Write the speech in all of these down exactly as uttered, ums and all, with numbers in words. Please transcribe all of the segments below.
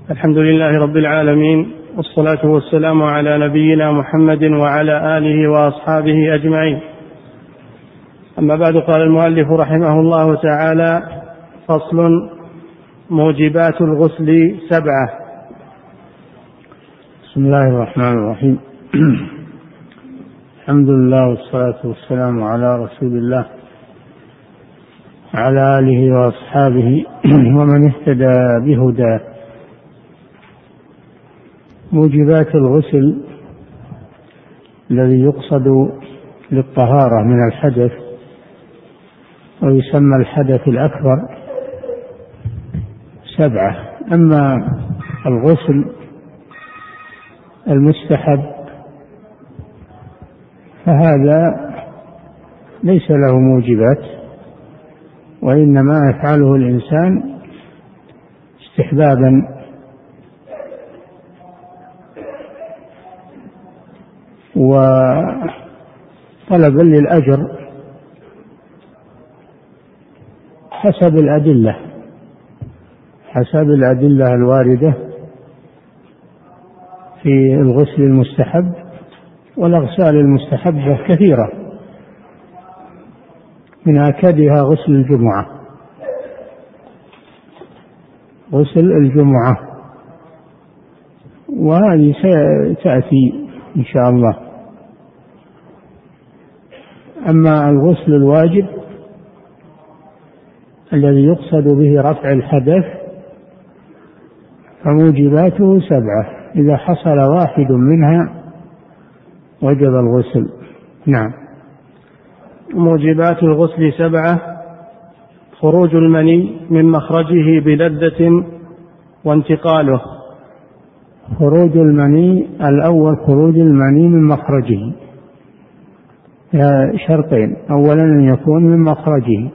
الحمد لله رب العالمين، والصلاة والسلام على نبينا محمد وعلى آله وأصحابه أجمعين. أما بعد، قال المؤلف رحمه الله تعالى: فصل: موجبات الغسل سبعة. بسم الله الرحمن الرحيم. الحمد لله والصلاة والسلام على رسول الله وعلى آله وأصحابه ومن اهتدى بهداه. موجبات الغسل الذي يقصد للطهارة من الحدث، ويسمى الحدث الأكبر، سبعة. أما الغسل المستحب فهذا ليس له موجبات، وإنما يفعله الإنسان استحبابا وطلبا للأجر حسب الأدلة حسب الأدلة الواردة في الغسل المستحب. والأغسال المستحبة كثيرة، من أكدها غسل الجمعة غسل الجمعة وهذه ستأتي إن شاء الله. أما الغسل الواجب الذي يقصد به رفع الحدث فموجباته سبعة، إذا حصل واحد منها وجب الغسل. نعم. موجبات الغسل سبعة: خروج المني من مخرجه بلذة وانتقاله. خروج المني الأول، خروج المني من مخرجه شرطين: أولا أن يكون من مخرجه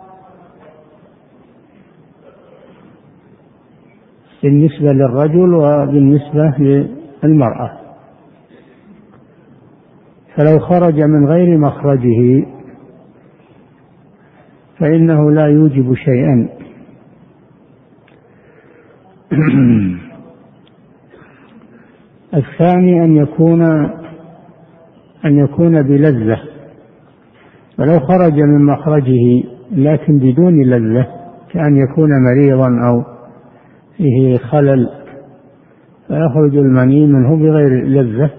بالنسبة للرجل وبالنسبة للمرأة، فلو خرج من غير مخرجه فإنه لا يوجب شيئا. الثاني أن يكون أن يكون بلذة، ولو خرج من مخرجه لكن بدون لذة، كأن يكون مريضا أو فيه خلل فيخرج المني منه بغير لذة،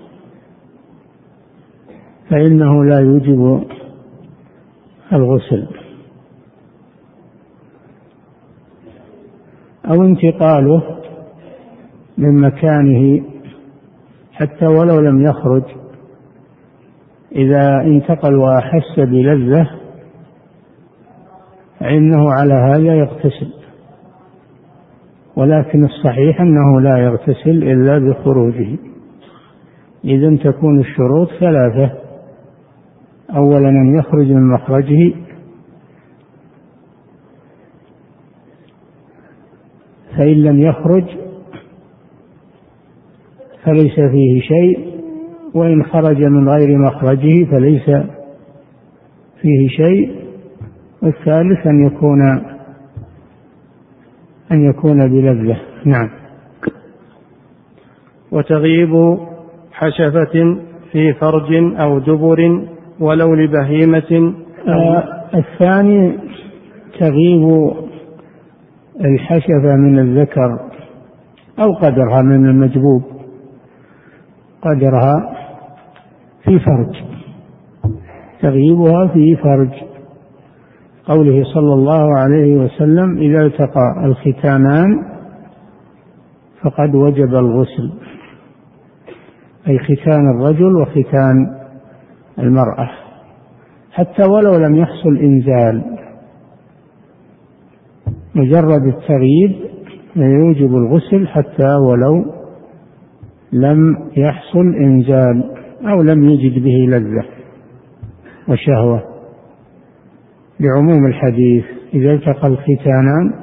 فإنه لا يوجب الغسل. أو انتقاله من مكانه حتى ولو لم يخرج، إذا انتقل وأحس بلذة فإنه على هذا يغتسل، ولكن الصحيح أنه لا يغتسل إلا بخروجه. إذن تكون الشروط ثلاثة: أولا أن يخرج من مخرجه، فإن لم يخرج فليس فيه شيء، وإن خرج من غير مخرجه فليس فيه شيء. والثالث أن يكون أن يكون بلذة. نعم. وتغيب حشفة في فرج أو دبر ولو لبهيمة. آه الثاني تغيب الحشفة من الذكر أو قدرها من المجبوب، قدرها في فرج، تغيبها في فرج، قوله صلى الله عليه وسلم: إذا التقى الختانان فقد وجب الغسل، أي ختان الرجل وختان المرأة، حتى ولو لم يحصل إنزال، مجرد التغييب يوجب الغسل حتى ولو لم يحصل إنزال أو لم يجد به لذة وشهوة، لعموم الحديث: إذا التقى الختانان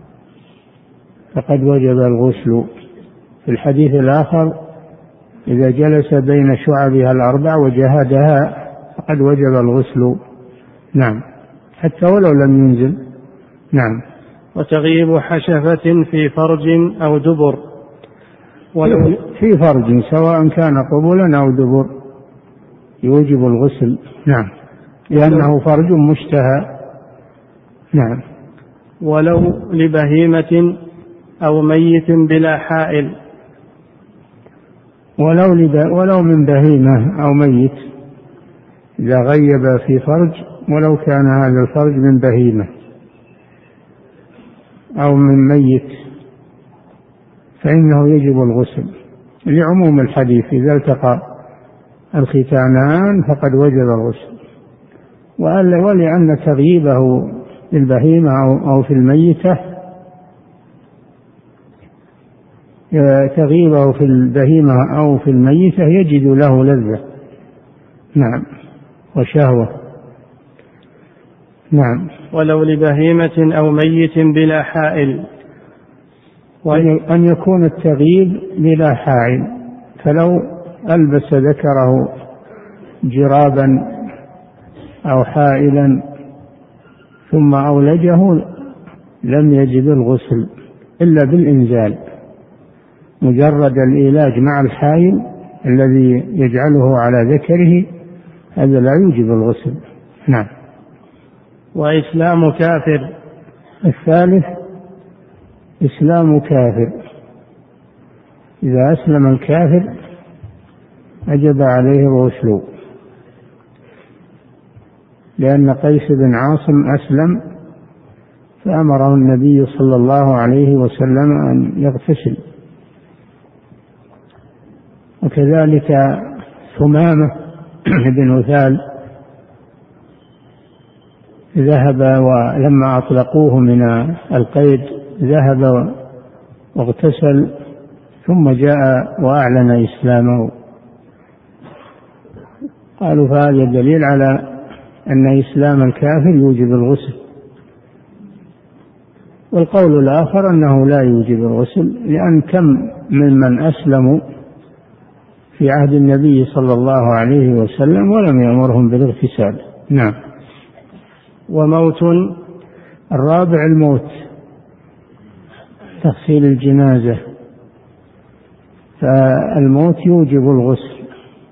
فقد وجب الغسل. في الحديث الآخر: إذا جلس بين شعبها الأربع وجهدها فقد وجب الغسل. نعم، حتى ولو لم ينزل. نعم. وتغيب حشفة في فرج أو دبر. ولو في فرج سواء كان قبلا أو دبر يوجب الغسل. نعم، لأنه فرج مشتهى. نعم. ولو لبهيمة أو ميت بلا حائل. ولو, لب... ولو من بهيمة أو ميت إذا غيب في فرج، ولو كان هذا الفرج من بهيمة أو من ميت فإنه يجب الغسل لعموم الحديث: إذا التقى الختانان فقد وجب الغسل. ولأن تغييبه في البهيمة أو في الميتة تغييبه في البهيمة أو في الميتة يجد له لذة. نعم، وشهوة. نعم. ولو لبهيمة أو ميت بلا حائل. وأن يكون التغييب بلا حائل، فلو ألبس ذكره جرابا أو حائلا ثم أولجه لم يجب الغسل إلا بالإنزال. مجرد الإيلاج مع الحائل الذي يجعله على ذكره هذا لا يوجب الغسل. نعم. وإسلام كافر. الثالث إسلام كافر. إذا أسلم الكافر أجب عليه الغسل، لأن قيس بن عاصم أسلم فأمره النبي صلى الله عليه وسلم أن يغتسل. وكذلك ثمامة بن وثال ذهب ولما أطلقوه من القيد ذهب واغتسل ثم جاء وأعلن إسلامه. قالوا فهذا دليل على أن إسلام الكافر يوجب الغسل. والقول الآخر أنه لا يوجب الغسل، لأن كم ممن أسلموا في عهد النبي صلى الله عليه وسلم ولم يأمرهم بالاغتسال. نعم. وموت. الرابع الموت، تغسيل الجنازة. فالموت يوجب الغسل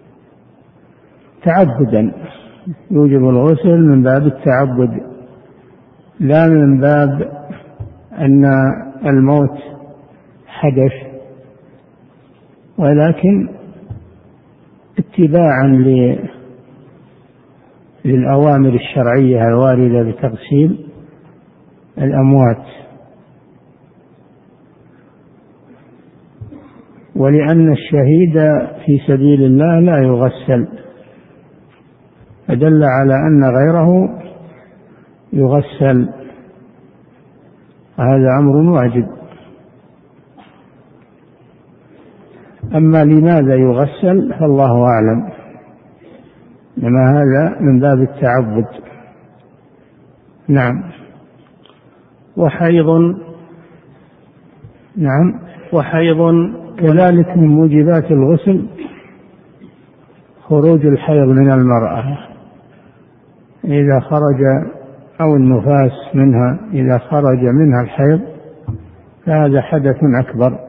تعبدا، يوجب الغسل من باب التعبد لا من باب أن الموت حدث، ولكن اتباعا للأوامر الشرعية الواردة بتغسيل الأموات. ولأن الشهيد في سبيل الله لا يغسل، فدل على أن غيره يغسل، هذا أمر واجب. أما لماذا يغسل فالله أعلم، إنما هذا من باب التعبد. نعم. وحيض. نعم. وحيض كذلك من موجبات الغسل خروج الحيض من المرأة إذا خرج، أو النفاس منها إذا خرج منها الحيض فهذا حدث أكبر،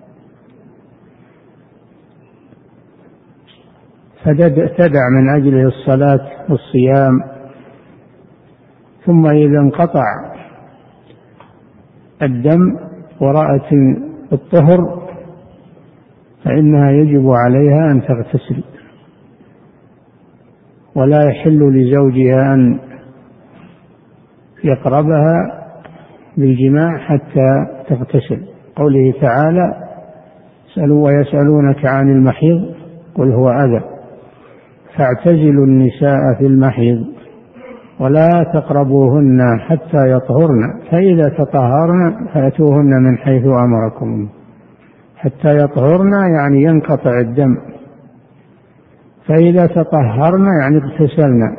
فتدع من أجله الصلاة والصيام. ثم إذا انقطع الدم ورأت الطهر فإنها يجب عليها أن تغتسل، ولا يحل لزوجها أن يقربها بالجماع حتى تغتسل. قوله تعالى: سألوا ويسألونك عن المحيض قل هو أذى فاعتزلوا النساء في المحيض ولا تقربوهن حتى يطهرن فإذا تطهرن فأتوهن من حيث أمركم. حتى يطهرن يعني ينقطع الدم، فإذا تطهرن يعني اغتسلن،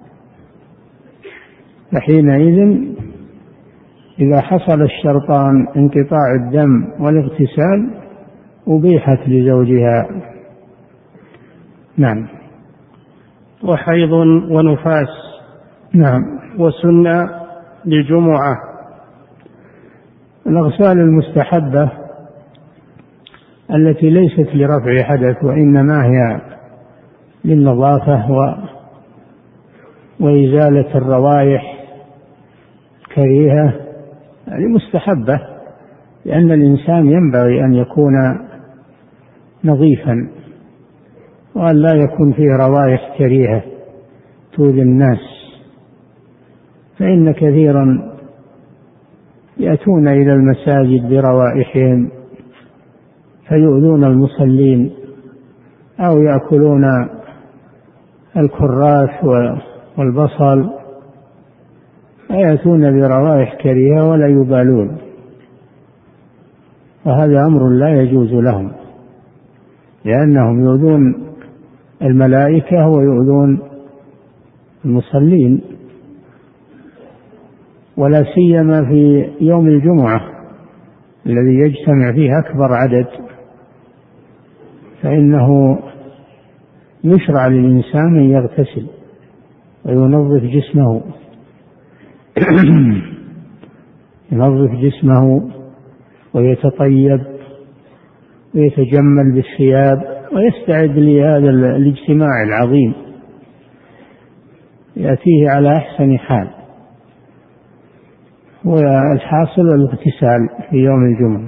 فحينئذ إذا حصل الشرطان انقطاع الدم والاغتسال أبيحت لزوجها. نعم. وحيض ونفاس. نعم. وسنة لجمعة. الأغسال المستحبة التي ليست لرفع حدث وإنما هي للنظافة و وإزالة الروائح الكريهة هذه مستحبة، لأن الإنسان ينبغي أن يكون نظيفا وأن لا يكون فيه روائح كريهة تؤذي الناس، فإن كثيرا يأتون إلى المساجد بروائحهم فيؤذون المصلين، أو يأكلون الكراث والبصل فيأتون بروائح كريهة ولا يبالون، وهذا أمر لا يجوز لهم، لأنهم يؤذون الملائكة ويؤذون المصلين، ولا سيما في يوم الجمعة الذي يجتمع فيه أكبر عدد، فإنه يشرع للإنسان أن يغتسل وينظف جسمه ينظف جسمه ويتطيب ويتجمل بالثياب ويستعد لهذا الاجتماع العظيم يأتيه على أحسن حال. والحاصل الاغتسال في يوم الجمعة.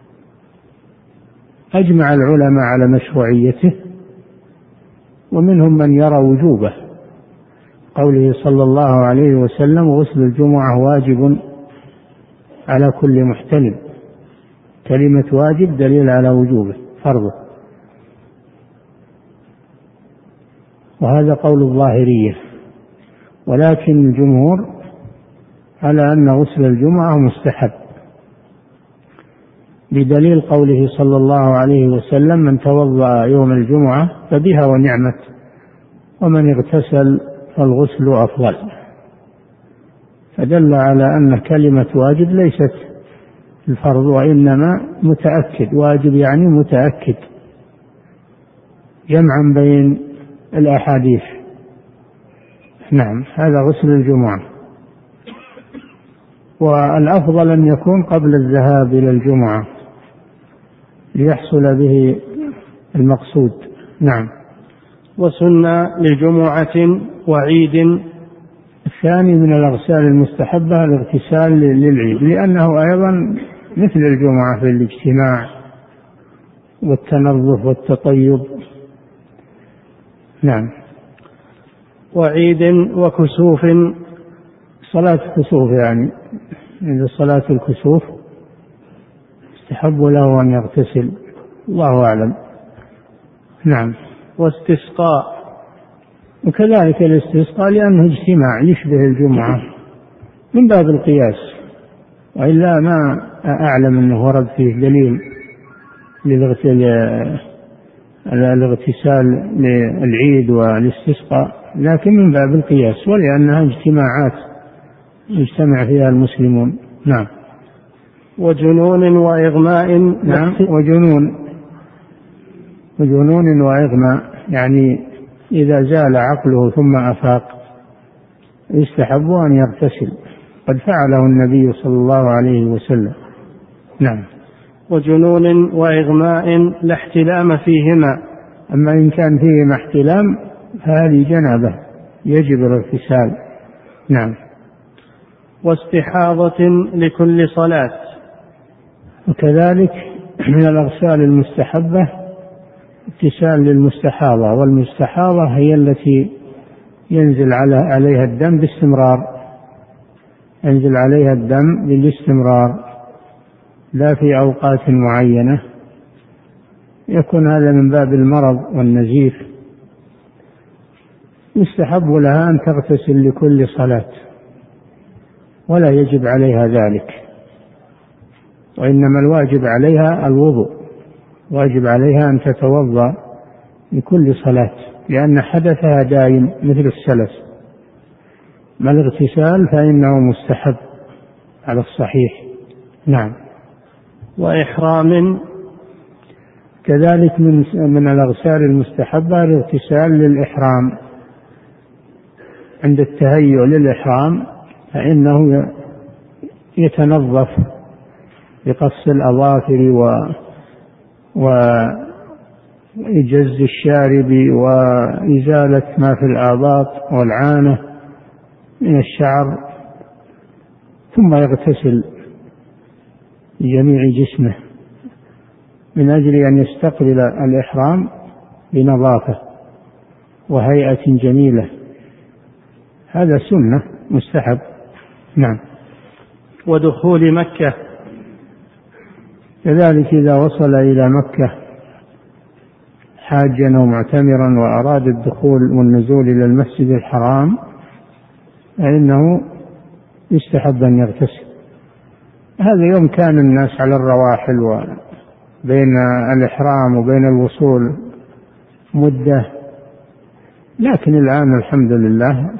أجمع العلماء على مشروعيته، ومنهم من يرى وجوبه، قوله صلى الله عليه وسلم: غسل الجمعة واجب على كل محتلم. كلمة واجب دليل على وجوبه، فرضه، وهذا قول الظاهرية، ولكن الجمهور على أن غسل الجمعة مستحب، بدليل قوله صلى الله عليه وسلم: من توضأ يوم الجمعة فبها ونعمت، ومن اغتسل فالغسل أفضل. فدل على أن كلمة واجب ليست الفرض، وإنما متأكد. واجب يعني متأكد، جمعا بين الأحاديث. نعم، هذا غسل الجمعة. والأفضل أن يكون قبل الذهاب إلى الجمعة ليحصل به المقصود. نعم. وسنة لجمعة وعيد. الثاني من الأغسال المستحبة الاغتسال للعيد، لأنه أيضا مثل الجمعة في الاجتماع والتنظف والتطيب. نعم. وعيد وكسوف. صلاة الكسوف، يعني عند صلاة الكسوف يستحب له أن يغتسل، الله أعلم. نعم. واستسقاء. وكذلك الاستسقاء لأنه اجتماع يشبه الجمعة من باب القياس، وإلا ما أعلم أنه ورد فيه دليل للاغتسال للعيد والاستسقاء، لكن من باب القياس، ولأنها اجتماعات يجتمع فيها المسلمون. نعم. وجنون وإغماء. نعم. وجنون وجنون وإغماء، يعني إذا زال عقله ثم أفاق يستحب أن يغتسل، قد فعله النبي صلى الله عليه وسلم. نعم. وجنون وإغماء لا احتلام فيهما. أما إن كان فيهما احتلام فهذه جنابة يجب الاغتسال. نعم. واستحاضة لكل صلاة. وكذلك من الأغسال المستحبة اغتسال للمستحاضة، والمستحاضة هي التي ينزل عليها الدم باستمرار، ينزل عليها الدم بالاستمرار لا في أوقات معينة، يكون هذا من باب المرض والنزيف. يستحب لها أن تغتسل لكل صلاة، ولا يجب عليها ذلك، وإنما الواجب عليها الوضوء، واجب عليها أن تتوضأ لكل صلاة، لأن حدثها دائم مثل السلس. ما الاغتسال فإنه مستحب على الصحيح. نعم. وإحرام. كذلك من من الأغسال المستحبة الاغتسال للإحرام، عند التهيؤ للإحرام فإنه يتنظف بقص الأظافر و وإجز الشارب وإزالة ما في الآباط والعانة من الشعر، ثم يغتسل بجميع جسمه من أجل أن يستقبل الإحرام بنظافة وهيئة جميلة. هذا سنة مستحب. نعم. ودخول مكة كذلك إذا وصل إلى مكة حاجا أو معتمرا وأراد الدخول والنزول إلى المسجد الحرام فإنه يستحب أن يغتسل. هذا يوم كان الناس على الرواحل وبين الإحرام وبين الوصول مدة، لكن الآن الحمد لله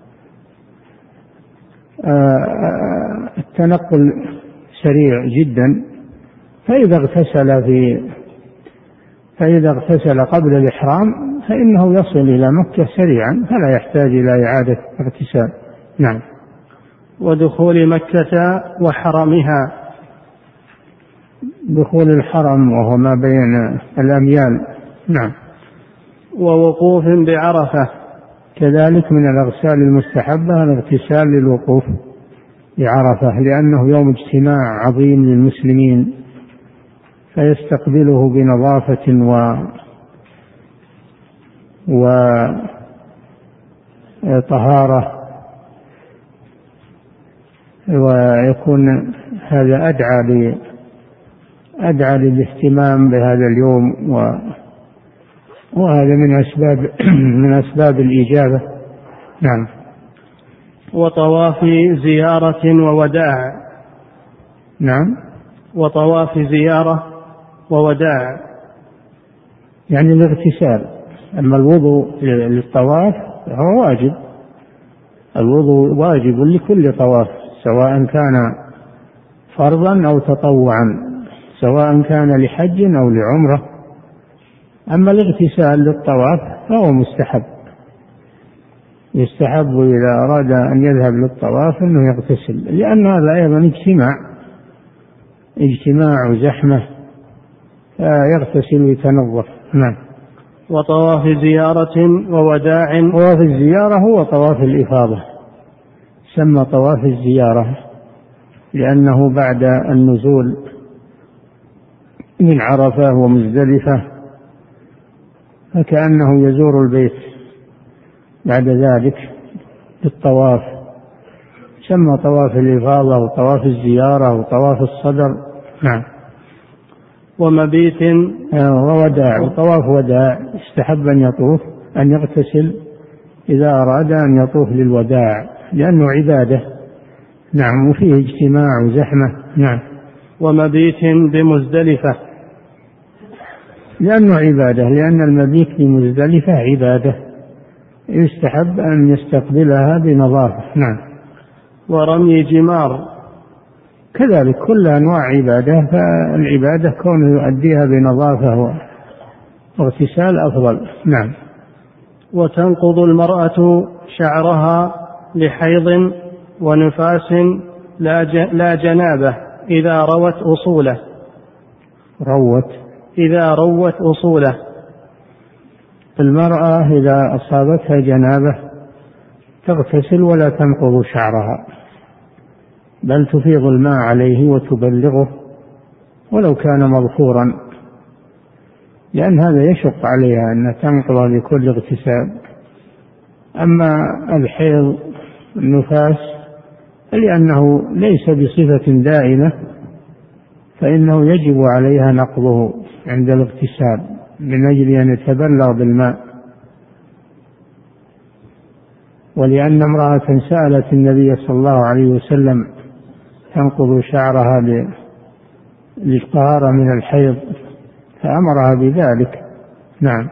التنقل سريع جدا، فإذا اغتسل في فإذا اغتسل قبل الإحرام فإنه يصل إلى مكة سريعا فلا يحتاج إلى إعادة اغتسال. نعم. ودخول مكة وحرمها. دخول الحرم وهو ما بين الأميال. نعم. ووقوف بعرفة. كذلك من الأغسال المستحبة الاغتسال للوقوف بعرفة، لأنه يوم اجتماع عظيم للمسلمين فيستقبله بنظافة و وطهارة، ويكون هذا أدعى ل أدعى للاهتمام بهذا اليوم، و وهذا من أسباب من أسباب الإجابة. نعم. وطواف زيارة ووداع. نعم. وطواف زيارة ووداع يعني الاغتسال. أما الوضوء للطواف هو واجب، الوضوء واجب لكل طواف سواء كان فرضا أو تطوعا، سواء كان لحج أو لعمرة. أما الاغتسال للطواف فهو مستحب، يستحب إذا أراد أن يذهب للطواف أنه يغتسل، لأن هذا أيضا اجتماع اجتماع وزحمة فيغتسل ويتنظف. نعم. وطواف زيارة ووداع. طواف الزيارة هو طواف الإفاضة، سمى طواف الزيارة لأنه بعد النزول من عرفة ومزدلفة فكأنه يزور البيت بعد ذلك بالطواف، سمى طواف الإفاضة وطواف الزيارة وطواف الصدر. نعم. ومبيت ووداع. وطواف وداع استحب أن يطوف أن يغتسل إذا أراد أن يطوف للوداع لأنه عبادة. نعم. وفيه اجتماع وزحمة. نعم. ومبيت بمزدلفة لأنه عبادة، لأن المبيت بمزدلفة عبادة يستحب أن يستقبلها بنظافة. نعم. ورمي جمار. كذلك كل أنواع عبادة، فالعبادة كونه يؤديها بنظافة واغتسال أفضل. نعم. وتنقض المرأة شعرها لحيض ونفاس لا جنابة إذا روت أصوله. روت إذا روت أصوله. المرأة إذا أصابتها جنابة تغتسل ولا تنقض شعرها، بل تفيض الماء عليه وتبلغه ولو كان مظفورا، لأن هذا يشق عليها أن تنقض لكل اغتسال. أما الحيض النفاس لأنه ليس بصفة دائمة فإنه يجب عليها نقضه عند الاغتسال من أجل أن يتبلغ بالماء. ولأن امرأة سألت النبي صلى الله عليه وسلم تنقض شعرها للطهارة من الحيض فأمرها بذلك. نعم.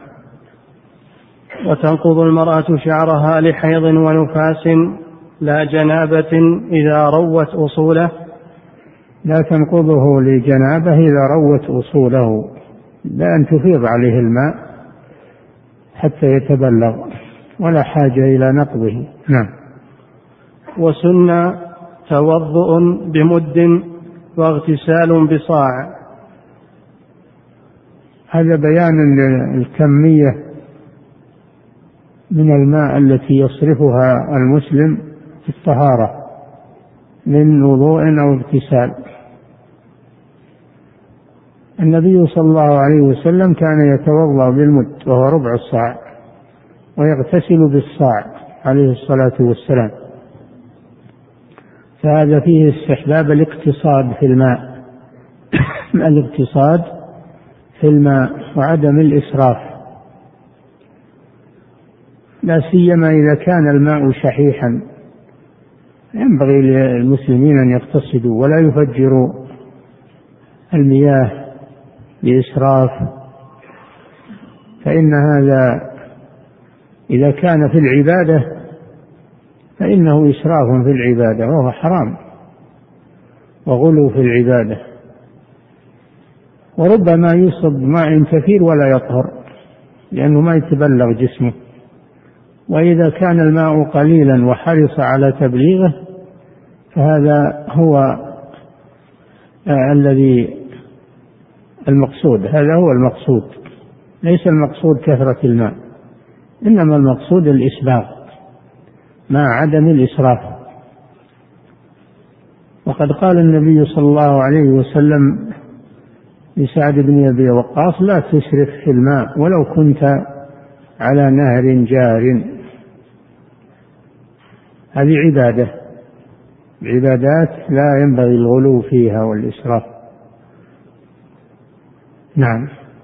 وتنقض المرأة شعرها لحيض ونفاس لا جنابة إذا روت أصوله. لا تنقضه لجنابة إذا روت أصوله، بأن تفيض عليه الماء حتى يتبلغ ولا حاجة إلى نقضه. نعم. وسن توضؤ بمد واغتسال بصاع. هذا بيان الكمية من الماء التي يصرفها المسلم في الطهارة من وضوء أو اغتسال. النبي صلى الله عليه وسلم كان يتوضأ بالمد وهو ربع الصاع، ويغتسل بالصاع عليه الصلاة والسلام، فهذا فيه استحباب الاقتصاد في الماء الاقتصاد في الماء وعدم الإسراف، لا سيما إذا كان الماء شحيحا. ينبغي للمسلمين أن يقتصدوا ولا يفجروا المياه بإسراف، فإن هذا إذا كان في العبادة فإنه إسراف في العبادة وهو حرام وغلو في العبادة. وربما يصب ماء كثير ولا يطهر لأنه ما يتبلغ جسمه، وإذا كان الماء قليلا وحرص على تبليغه فهذا هو آه الذي المقصود، هذا هو المقصود، ليس المقصود كثرة الماء، إنما المقصود الإسباغ مع عدم الإسراف. وقد قال النبي صلى الله عليه وسلم لسعد بن أبي وقاص: لا تسرف في الماء ولو كنت على نهر جار. هذه عبادة، عبادات لا ينبغي الغلو فيها والإسراف. نعم.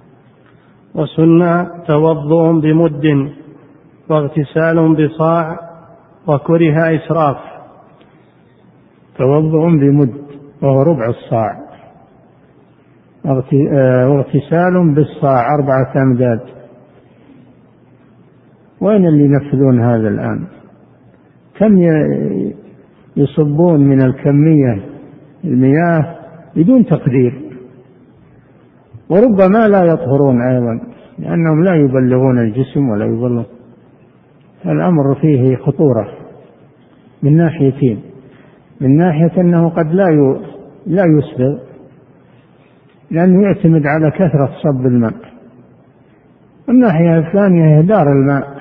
وسنة توضؤ بمد واغتسال بصاع وكره إسراف. توضؤ بمد وهو ربع الصاع، واغتسال بالصاع أربعة أمداد. وين اللي ينفذون هذا الآن؟ كم يصبون من الكمية المياه بدون تقدير، وربما لا يطهرون أيضا لأنهم لا يبلغون الجسم ولا يبلغ. الأمر فيه خطورة من ناحيتين: من ناحية أنه قد لا لا يسبغ لأنه يعتمد على كثرة صب الماء، والناحية الثانية إهدار الماء،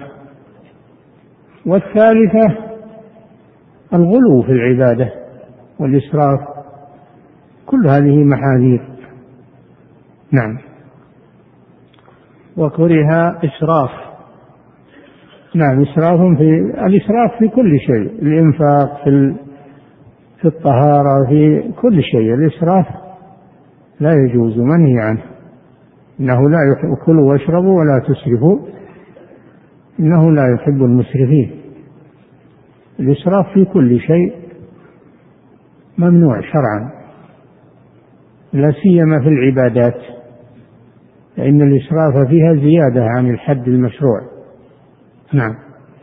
والثالثة الغلو في العبادة والإسراف. كل هذه محاذير. نعم. وكره إسراف. نعم، إسراف في الإسراف في كل شيء، الإنفاق في في الطهارة، في كل شيء الإسراف لا يجوز، منهي عنه. إنه لا يحب كلوا واشربوا ولا تسرفوا إنه لا يحب المسرفين. الإسراف في كل شيء ممنوع شرعا، لا سيما في العبادات، فإن الإسراف فيها زيادة عن الحد المشروع. نعم.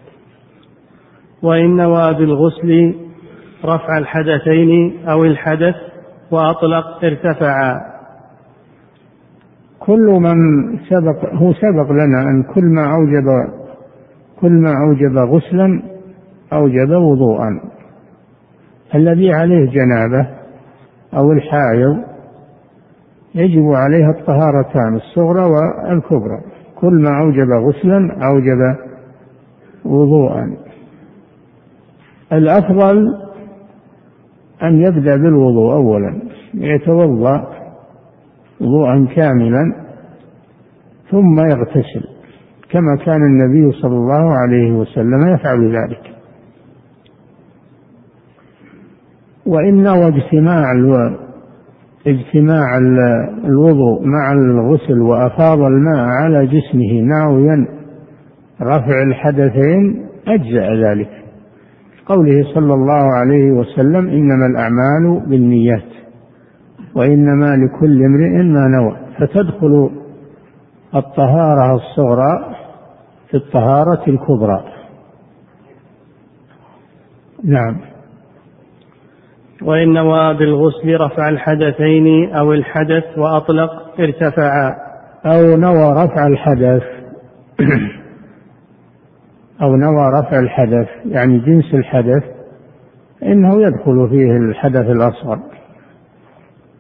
وإن نوى بالغسل رفع الحدثين أو الحدث وأطلق ارتفعا. كل من سبق هو سبق لنا أن كل ما أوجب كل ما أوجب غسلا أوجب وضوءا. الذي عليه جنابة أو الحائض يجب عليها الطهارتان الصغرى والكبرى. كل ما أوجب غسلا أوجب وضوءا. الأفضل أن يبدأ بالوضوء أولا، يتوضأ وضوءا كاملا ثم يغتسل كما كان النبي صلى الله عليه وسلم يفعل ذلك. وإن واجتماع اجتماع الوضوء مع الغسل وأفاض الماء على جسمه ناويا رفع الحدثين أجزأ ذلك، قوله صلى الله عليه وسلم: إنما الأعمال بالنيات وإنما لكل امرئ ما نوى. فتدخل الطهارة الصغرى في الطهارة الكبرى. نعم. وإن نوى بالغسل رفع الحدثين أو الحدث وأطلق ارتفعا. أو نوى رفع الحدث أو نوى رفع الحدث يعني جنس الحدث، إنه يدخل فيه الحدث الأصغر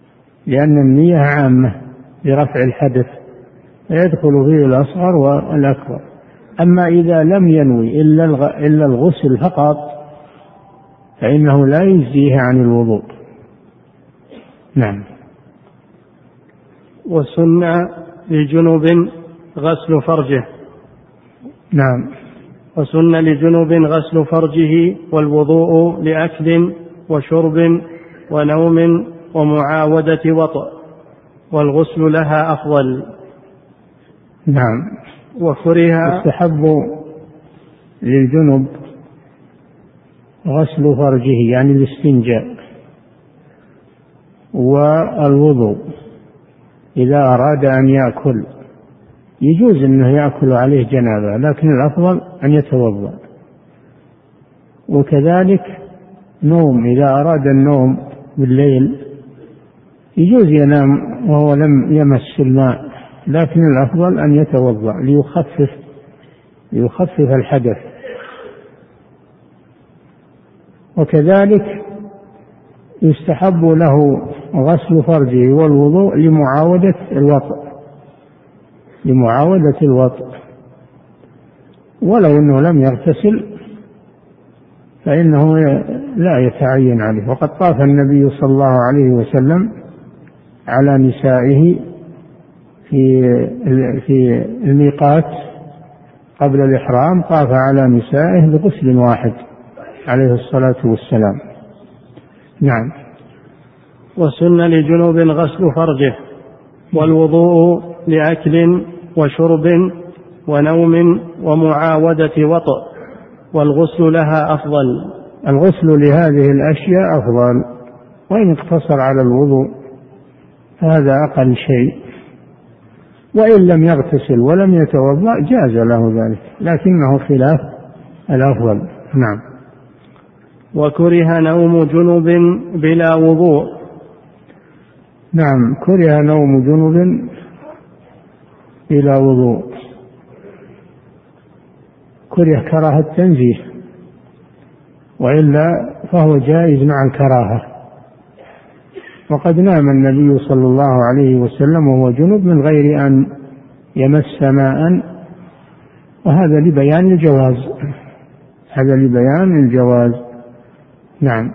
لأن النية عامة برفع الحدث فيدخل فيه الأصغر والأكبر. أما إذا لم ينوي إلا الغسل فقط فإنه لا يجزيه عن الوضوء. نعم. وسن لجنب غسل فرجه. نعم. وسن لجنب غسل فرجه والوضوء لأكل وشرب ونوم ومعاودة وطء، والغسل لها أفضل. نعم. وكره يستحب للجنب غسل فرجه يعني الاستنجاء، والوضوء إذا أراد أن يأكل، يجوز أنه يأكل عليه جنابة لكن الأفضل أن يتوضأ. وكذلك نوم، إذا أراد النوم بالليل يجوز ينام وهو لم يمس الماء، لكن الأفضل أن يتوضأ ليخفف ليخفف الحدث. وكذلك يستحب له غسل فرجه والوضوء لمعاودة الوطء لمعاودة الوطء ولو أنه لم يغتسل فإنه لا يتعين عليه. وقد طاف النبي صلى الله عليه وسلم على نسائه في في الميقات قبل الإحرام، طاف على نسائه بغسل واحد عليه الصلاة والسلام. نعم. وسن لجنوب غسل فرجه والوضوء لأكل وشرب ونوم ومعاودة وطء، والغسل لها أفضل. الغسل لهذه الأشياء أفضل، وإن اقتصر على الوضوء هذا أقل شيء، وإن لم يغتسل ولم يتوضأ جاز له ذلك، لكنه خلاف الأفضل. نعم. وكره نوم جنب بلا وضوء. نعم، كره نوم جنب بلا وضوء، كره كراهة تنزيه، وإلا فهو جائز مع الكراهة. وقد نام النبي صلى الله عليه وسلم وهو جنب من غير أن يمس ماء، وهذا لبيان الجواز هذا لبيان الجواز. نعم.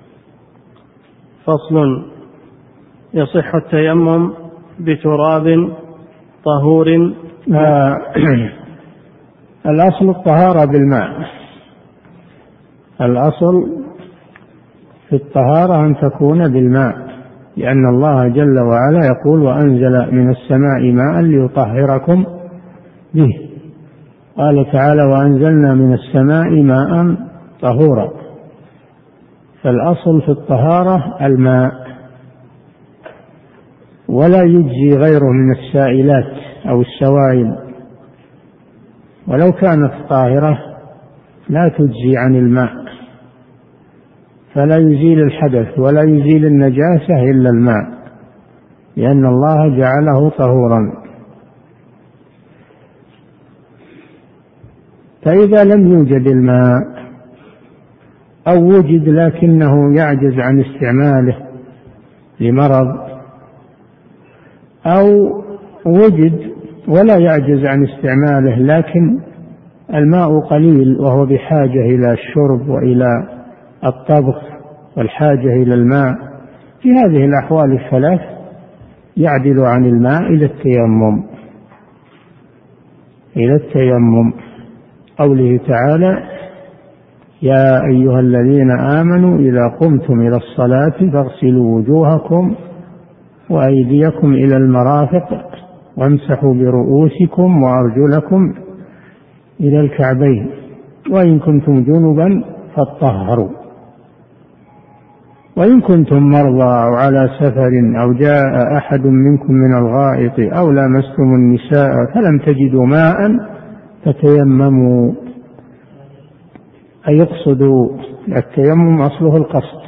فصل. يصح التيمم بتراب طهور. آه الأصل الطهارة بالماء، الأصل في الطهارة أن تكون بالماء، لأن الله جل وعلا يقول: وأنزل من السماء ماء ليطهركم به. قال تعالى: وأنزلنا من السماء ماء طهورا. فالأصل في الطهارة الماء، ولا يجزي غيره من السائلات أو السوائل، ولو كانت طاهرة لا تجزي عن الماء، فلا يزيل الحدث ولا يزيل النجاسة إلا الماء، لأن الله جعله طهورا. فإذا لم يوجد الماء أو وجد لكنه يعجز عن استعماله لمرض، أو وجد ولا يعجز عن استعماله لكن الماء قليل وهو بحاجة إلى الشرب وإلى الطبخ والحاجة إلى الماء، في هذه الأحوال الثلاث يعدل عن الماء إلى التيمم إلى التيمم قوله تعالى: يا أيها الذين آمنوا إذا قمتم إلى الصلاة فاغسلوا وجوهكم وأيديكم إلى المرافق وامسحوا برؤوسكم وأرجلكم إلى الكعبين وإن كنتم جنبا فاطهروا وإن كنتم مرضى أو على سفر أو جاء أحد منكم من الغائط أو لامستم النساء فلم تجدوا ماء فتيمموا، أي يقصدوا التيمم أصله القصد،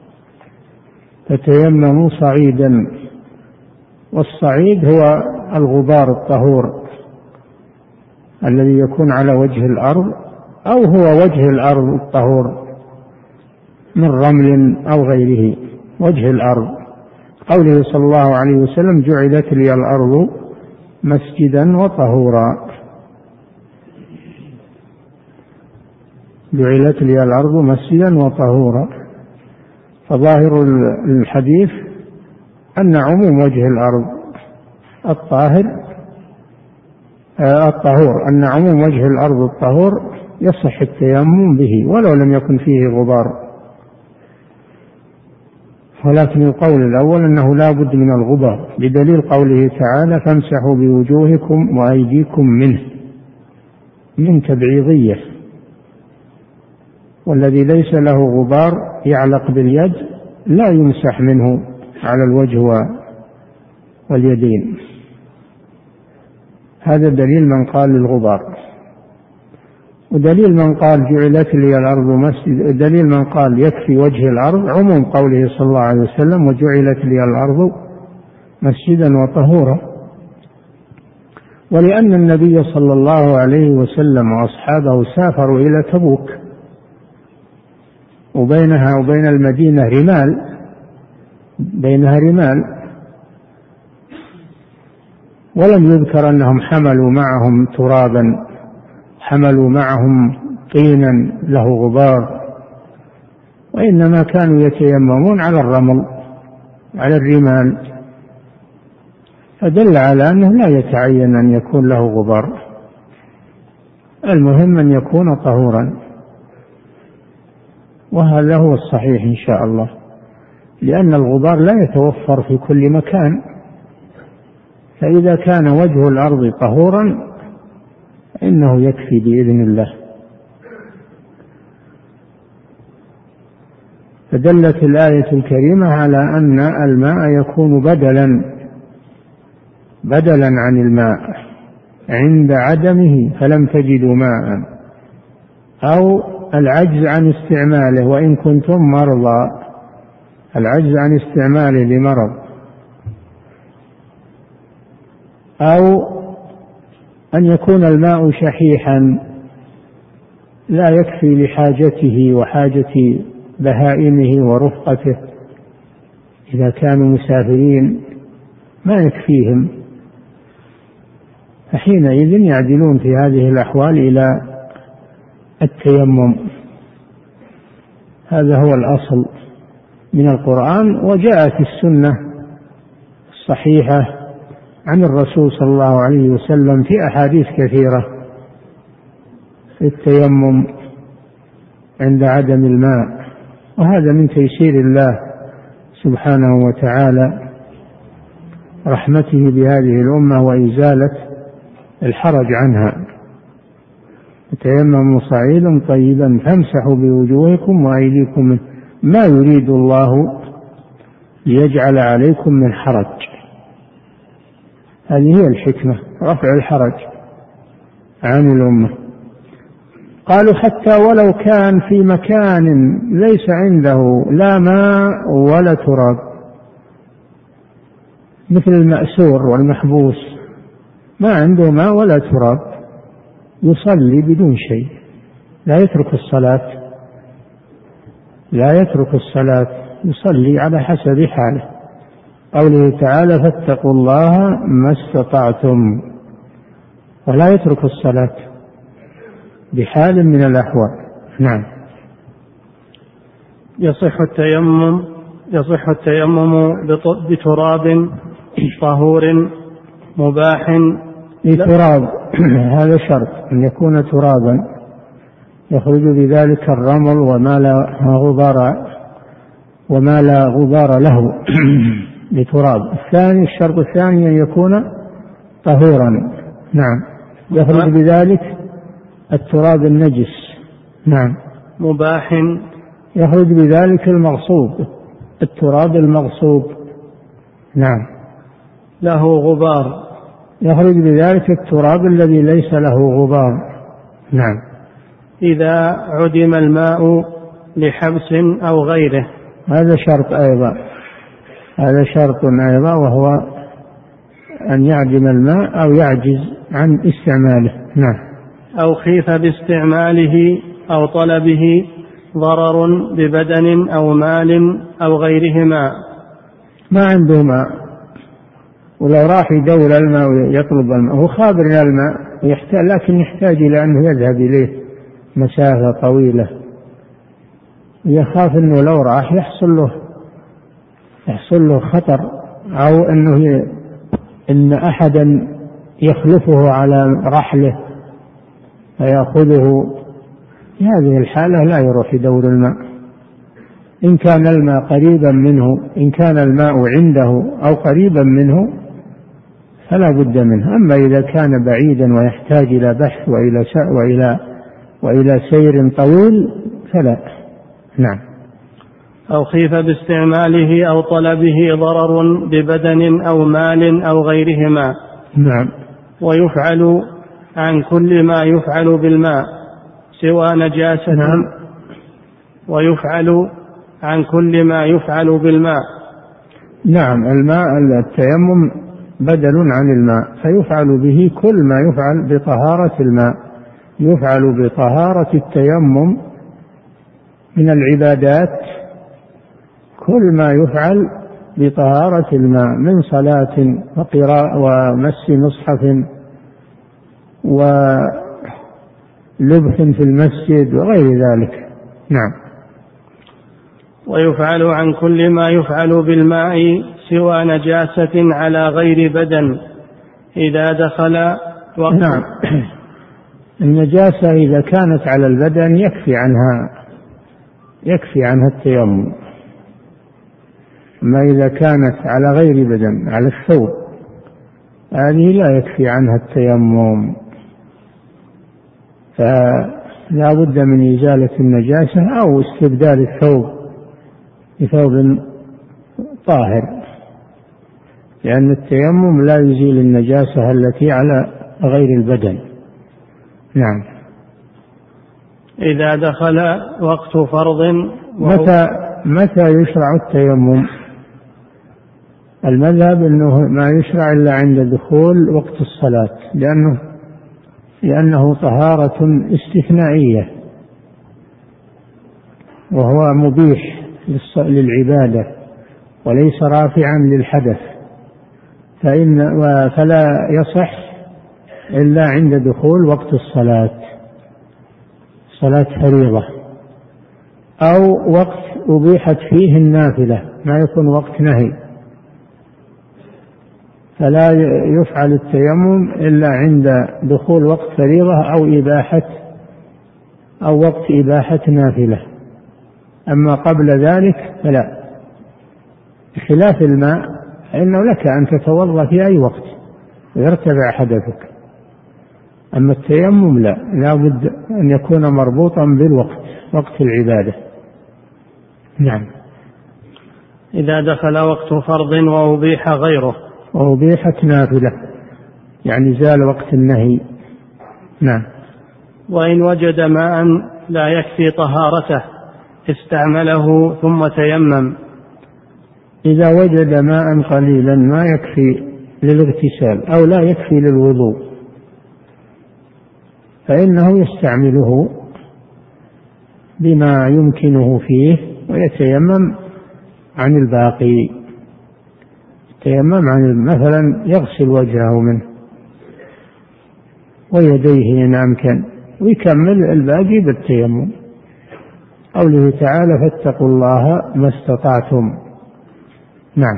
فتيمموا صعيدا، والصعيد هو الغبار الطهور الذي يكون على وجه الأرض، أو هو وجه الأرض الطهور من رمل أو غيره، وجه الأرض قوله صلى الله عليه وسلم جعلت لي الأرض مسجدا وطهورا. جعلت لي الأرض مسجدا وطهورا. فظاهر الحديث أن عموم وجه الأرض الطاهر الطهور أن عموم وجه الأرض الطهور يصح التيمم به ولو لم يكن فيه غبار، ولكن القول الأول أنه لا بد من الغبار بدليل قوله تعالى فامسحوا بوجوهكم وأيديكم منه، من تبعيضية، والذي ليس له غبار يعلق باليد لا يمسح منه على الوجه واليدين. هذا دليل من قال للغبار. ودليل من قال جعلت لي الأرض مسجد، دليل من قال يكفي وجه الأرض عموم قوله صلى الله عليه وسلم وجعلت لي الأرض مسجدا وطهورا. ولأن النبي صلى الله عليه وسلم وأصحابه سافروا إلى تبوك وبينها وبين المدينة رمال، بينها رمال، ولم يذكر أنهم حملوا معهم ترابا، حملوا معهم طينا له غبار، وإنما كانوا يتيممون على الرمل، على الرمال، فدل على أنه لا يتعين أن يكون له غبار، المهم أن يكون طهورا. وهذا هو الصحيح إن شاء الله، لأن الغبار لا يتوفر في كل مكان، فإذا كان وجه الأرض طهورا إنه يكفي بإذن الله. فدلت الآية الكريمة على أن الماء يكون بدلا بدلا عن الماء عند عدمه فلم تجدوا ماء، أو العجز عن استعماله وإن كنتم مرضى، العجز عن استعماله لمرض، أو أن يكون الماء شحيحا لا يكفي لحاجته وحاجة بهائمه ورفقته، إذا كانوا مسافرين ما يكفيهم، فحينئذ يعدلون في هذه الأحوال إلى التيمم. هذا هو الأصل من القرآن، وجاءت السنة الصحيحة عن الرسول صلى الله عليه وسلم في أحاديث كثيرة في التيمم عند عدم الماء، وهذا من تيسير الله سبحانه وتعالى، رحمته بهذه الأمة وإزالة الحرج عنها. تيمموا صعيدا طيبا فامسحوا بوجوهكم وأيديكم، ما يريد الله ليجعل عليكم من حرج، هذه هي الحكمة، رفع الحرج عن الأمة. قالوا حتى ولو كان في مكان ليس عنده لا ماء ولا تراب، مثل المأسور والمحبوس ما عنده ماء ولا تراب، يصلي بدون شيء، لا يترك الصلاة، لا يترك الصلاة، يصلي على حسب حاله. قوله تعالى فاتقوا الله ما استطعتم، ولا يترك الصلاة بحال من الأحوال. نعم. يصح التيمم يصح التيمم بتراب طهور مباح. بتراب هذا شرط أن يكون ترابا يخرج بذلك الرمل وما لا غبار وما لا غبار له بتراب. الثاني الشرط الثاني أن يكون طهورا. نعم. يخرج بذلك التراب النجس. نعم. مباح يخرج بذلك المغصوب، التراب المغصوب. نعم. له غبار يخرج بذلك التراب الذي ليس له غبار. نعم. إذا عدم الماء لحبس أو غيره، هذا شرط أيضا، هذا شرط أيضا، وهو أن يعدم الماء أو يعجز عن استعماله. نعم. أو خيف باستعماله أو طلبه ضرر ببدن أو مال أو غيرهما. ما عنده ماء، ولو راح يدور الماء ويطلب الماء هو خابر الماء يحتاج، لكن يحتاج إلى أنه يذهب إليه مسافة طويلة، يخاف أنه لو راح يحصل له يحصل له خطر، أو أنه إن أحدا يخلفه على رحله فيأخذه. في هذه الحالة لا يروح يدور الماء. إن كان الماء قريبا منه، إن كان الماء عنده أو قريبا منه فلا بد منه. أما إذا كان بعيدا ويحتاج إلى بحث وإلى وإلى وإلى سير طويل فلا. نعم. أو خيف باستعماله أو طلبه ضرر ببدن أو مال أو غيرهما. نعم. ويفعل عن كل ما يفعل بالماء سوى نجاسة. نعم. ويفعل عن كل ما يفعل بالماء. نعم. الماء التيمم بدل عن الماء، فيفعل به كل ما يفعل بطهارة الماء. يفعل بطهارة التيمم من العبادات كل ما يفعل بطهارة الماء من صلاة وقراءة ومس مصحف ولبث في المسجد وغير ذلك. نعم. ويفعل عن كل ما يفعل بالماء سوى نجاسة على غير بدن إذا دخل وقت. نعم. النجاسة إذا كانت على البدن يكفي عنها يكفي عنها التيمم، أما إذا كانت على غير بدن على الثوب هذه لا يكفي عنها التيمم، فلا بد من إزالة النجاسة أو استبدال الثوب بثوب طاهر، لأن التيمم لا يزيل النجاسة التي على غير البدن. نعم. إذا دخل وقت فرض. متى متى يشرع التيمم؟ المذهب أنه ما يشرع إلا عند دخول وقت الصلاة، لأنه لأنه طهارة استثنائية وهو مبيح للعبادة وليس رافعا للحدث، فإن فلا يصح إلا عند دخول وقت الصلاة، صلاة فريضة أو وقت أبيحت فيه النافلة ما يكون وقت نهي، فلا يفعل التيمم إلا عند دخول وقت فريضة أو إباحة أو وقت إباحة نافلة، أما قبل ذلك فلا. بخلاف الماء فإنه لك أن تتوضأ في أي وقت ويرتفع حدثك، أما التيمم لا، لا بد أن يكون مربوطا بالوقت، وقت العبادة. نعم. إذا دخل وقت فرض وأبيح غيره. وأبيحت نافلة يعني زال وقت النهي. نعم. وإن وجد ماء لا يكفي طهارته استعمله ثم تيمم. إذا وجد ماء قليلا ما يكفي للاغتسال أو لا يكفي للوضوء فإنه يستعمله بما يمكنه فيه ويتيمم عن الباقي. يتيمم عن مثلا يغسل وجهه منه ويديه إن أمكن ويكمل الباقي بالتيمم. قوله تعالى فاتقوا الله ما استطعتم. نعم.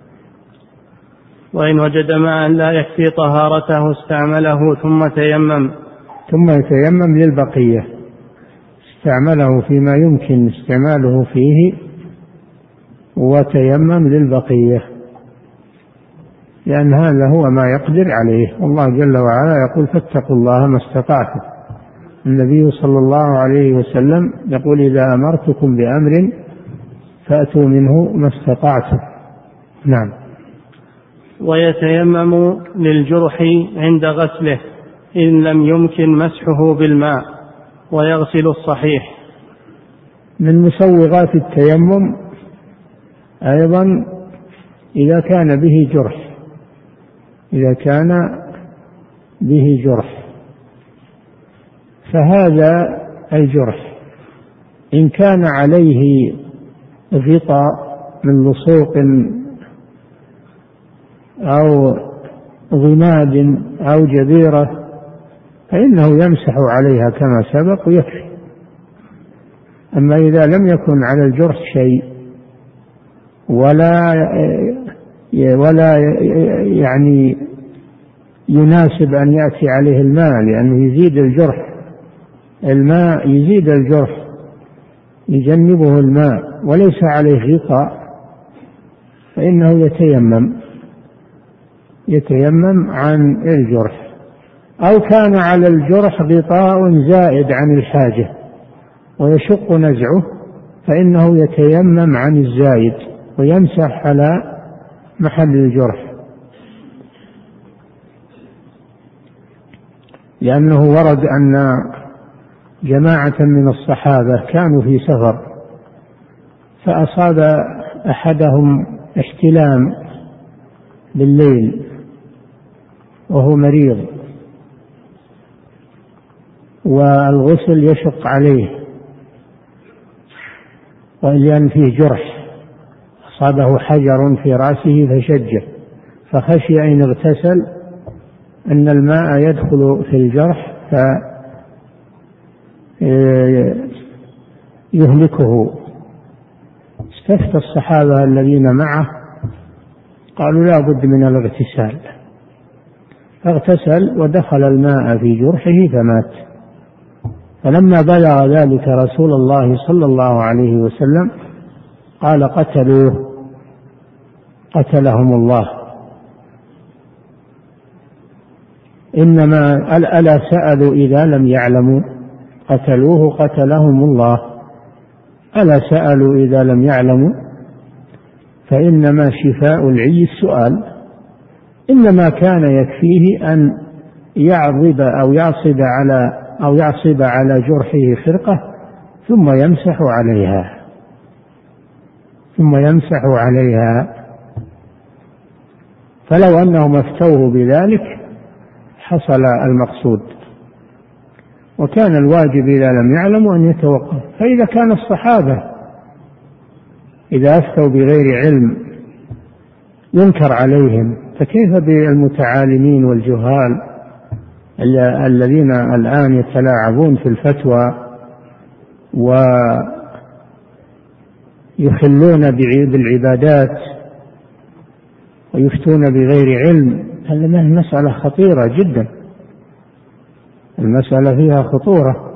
وإن وجد ماء لا يكفي طهارته استعمله ثم تيمم. ثم يتيمم للبقية، استعمله فيما يمكن استعماله فيه وتيمم للبقية، لأن هذا هو ما يقدر عليه، والله جل وعلا يقول فاتقوا الله ما استطعتم. النبي صلى الله عليه وسلم يقول إذا أمرتكم بأمر فأتوا منه ما استطعتم. نعم. ويتيمم للجرح عند غسله إن لم يمكن مسحه بالماء ويغسل الصحيح. من مسوغات التيمم أيضا إذا كان به جرح، إذا كان به جرح فهذا الجرح إن كان عليه غطاء من لصوق أو ضماد أو جبيرة فإنه يمسح عليها كما سبق ويكفي. أما إذا لم يكن على الجرح شيء ولا ولا يعني يناسب أن يأتي عليه الماء لأنه يزيد الجرح، الماء يزيد الجرح يجنبه الماء وليس عليه غطاء، فإنه يتيمم يتيمم عن الجرح. أو كان على الجرح غطاء زائد عن الحاجة ويشق نزعه فإنه يتيمم عن الزايد ويمسح على محل الجرح، لأنه ورد أن جماعة من الصحابة كانوا في سفر فأصاب أحدهم احتلام بالليل وهو مريض والغسل يشق عليه ولأن فيه جرح، أصابه حجر في رأسه فشجه، فخشي إن اغتسل أن الماء يدخل في الجرح فيهلكه. استفتى الصحابة الذين معه قالوا لا بد من الاغتسال، فاغتسل ودخل الماء في جرحه فمات. فلما بلغ ذلك رسول الله صلى الله عليه وسلم قال قتلوه قتلهم الله، إنما ألا سألوا إذا لم يعلموا قتلوه قتلهم الله، ألا سألوا إذا لم يعلموا فإنما شفاء العي السؤال. إنما كان يكفيه أن يعضد أو يعصب على أو يعصب على جرحه خرقة ثم يمسح عليها ثم يمسح عليها فلو أنهم افتوه بذلك حصل المقصود. وكان الواجب إذا لم يعلموا أن يتوقف. فإذا كان الصحابة إذا أفتوا بغير علم ينكر عليهم، فكيف بالمتعالمين والجهال الذين الآن يتلاعبون في الفتوى ويخلون بالعبادات ويفتون بغير علم؟ هذه مسألة خطيرة جدا، المسألة فيها خطورة،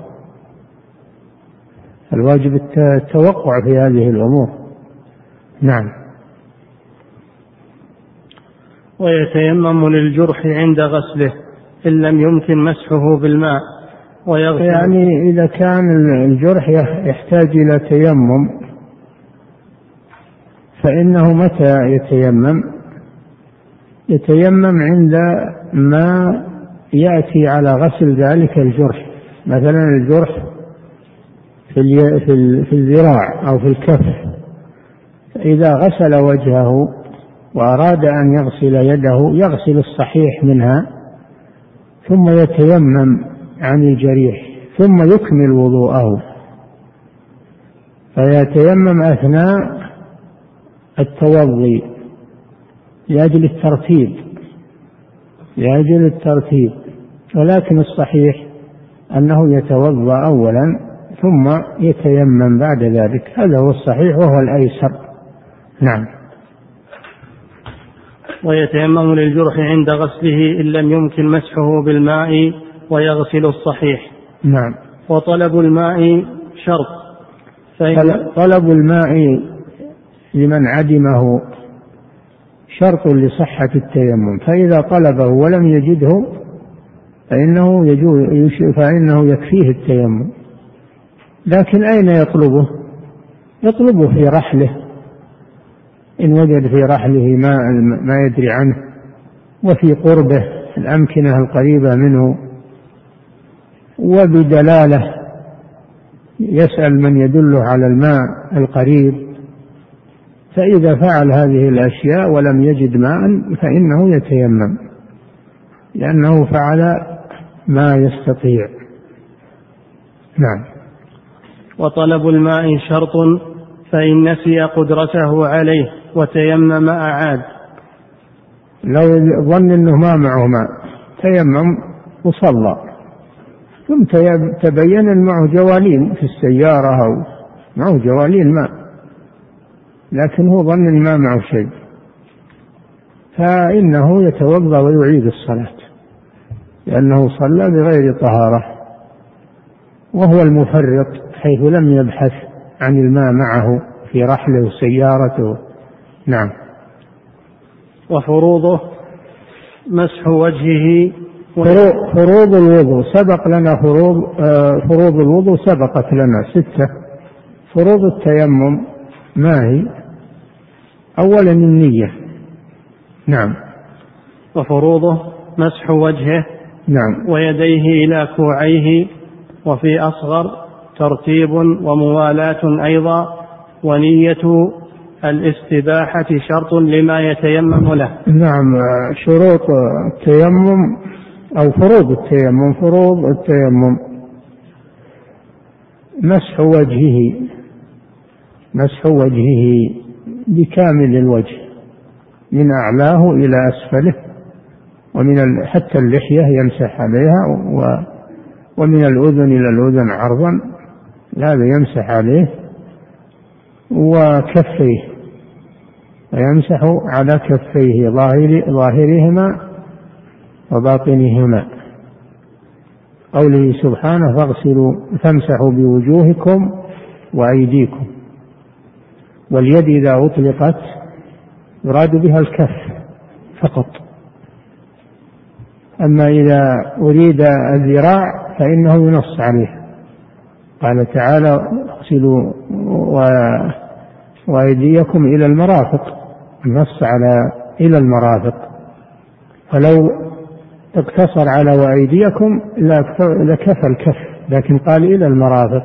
الواجب التوقع في هذه الأمور. نعم. ويتيمم للجرح عند غسله إن لم يمكن مسحه بالماء ويغسل. يعني إذا كان الجرح يحتاج إلى تيمم فإنه متى يتيمم؟ يتيمم عند ما يأتي على غسل ذلك الجرح. مثلا الجرح في في الذراع أو في الكف، إذا غسل وجهه وأراد أن يغسل يده يغسل الصحيح منها ثم يتيمم عن الجريح ثم يكمل وضوءه. فيتيمم أثناء التوضي لأجل الترتيب لأجل الترتيب ولكن الصحيح أنه يتوضأ أولا ثم يتيمم بعد ذلك، هذا هو الصحيح وهو الأيسر. نعم. ويتيمم للجرح عند غسله إن لم يمكن مسحه بالماء ويغسل الصحيح. نعم. وطلب الماء شرط، طلب الماء لمن عدمه شرط لصحة التيمم، فإذا طلبه ولم يجده فإنه, يجوز فإنه يكفيه التيمم. لكن أين يطلبه؟ يطلبه في رحله، إن وجد في رحله ماء ما يدري عنه وفي قربه الأمكنة القريبة منه، وبدلالة يسأل من يدله على الماء القريب. فإذا فعل هذه الأشياء ولم يجد ماء فإنه يتيمم لأنه فعل ما يستطيع. نعم. وطلب الماء شرط، فإن نسي قدرته عليه وتيمم أعاد. لو ظن أنه ما معه ماء تيمم وصلى، ثم تبين أن معه جوالين في السيارة أو معه جوالين ماء، لكن هو ظن أن ما معه شيء، فإنه يتوضأ ويعيد الصلاة لأنه صلى بغير طهارة، وهو المفرط حيث لم يبحث عن الماء معه في رحله وسيارته. نعم. وفروضه مسح وجهه. فروض الوضوء سبق لنا، فروض فروض الوضوء سبقت لنا ستة. فروض التيمم ما هي؟ أولا النية. نعم. وفروضه مسح وجهه. نعم. ويديه إلى كوعيه، وفي أصغر ترتيب وموالاة أيضا، ونية الاستباحة شرط لما يتيمم له. نعم. شروط التيمم أو فروض التيمم. فروض التيمم مسح وجهه، مسح وجهه بكامل الوجه من أعلاه إلى أسفله، ومن حتى اللحية يمسح عليها، ومن الأذن إلى الأذن عرضا هذا يمسح عليه، وكفيه ويمسح على كفيه ظاهر ظاهرهما وباطنهما. قوله سبحانه فاغسلوا فامسحوا بوجوهكم وأيديكم. واليد إذا أطلقت يراد بها الكف فقط، أما إذا أريد الذراع فإنه ينص عليه، قال تعالى اغسلوا وأيديكم إلى المرافق، النص على إلى المرافق، فلو اقتصر على وأيديكم لكفى الكف، لكن قال إلى المرافق.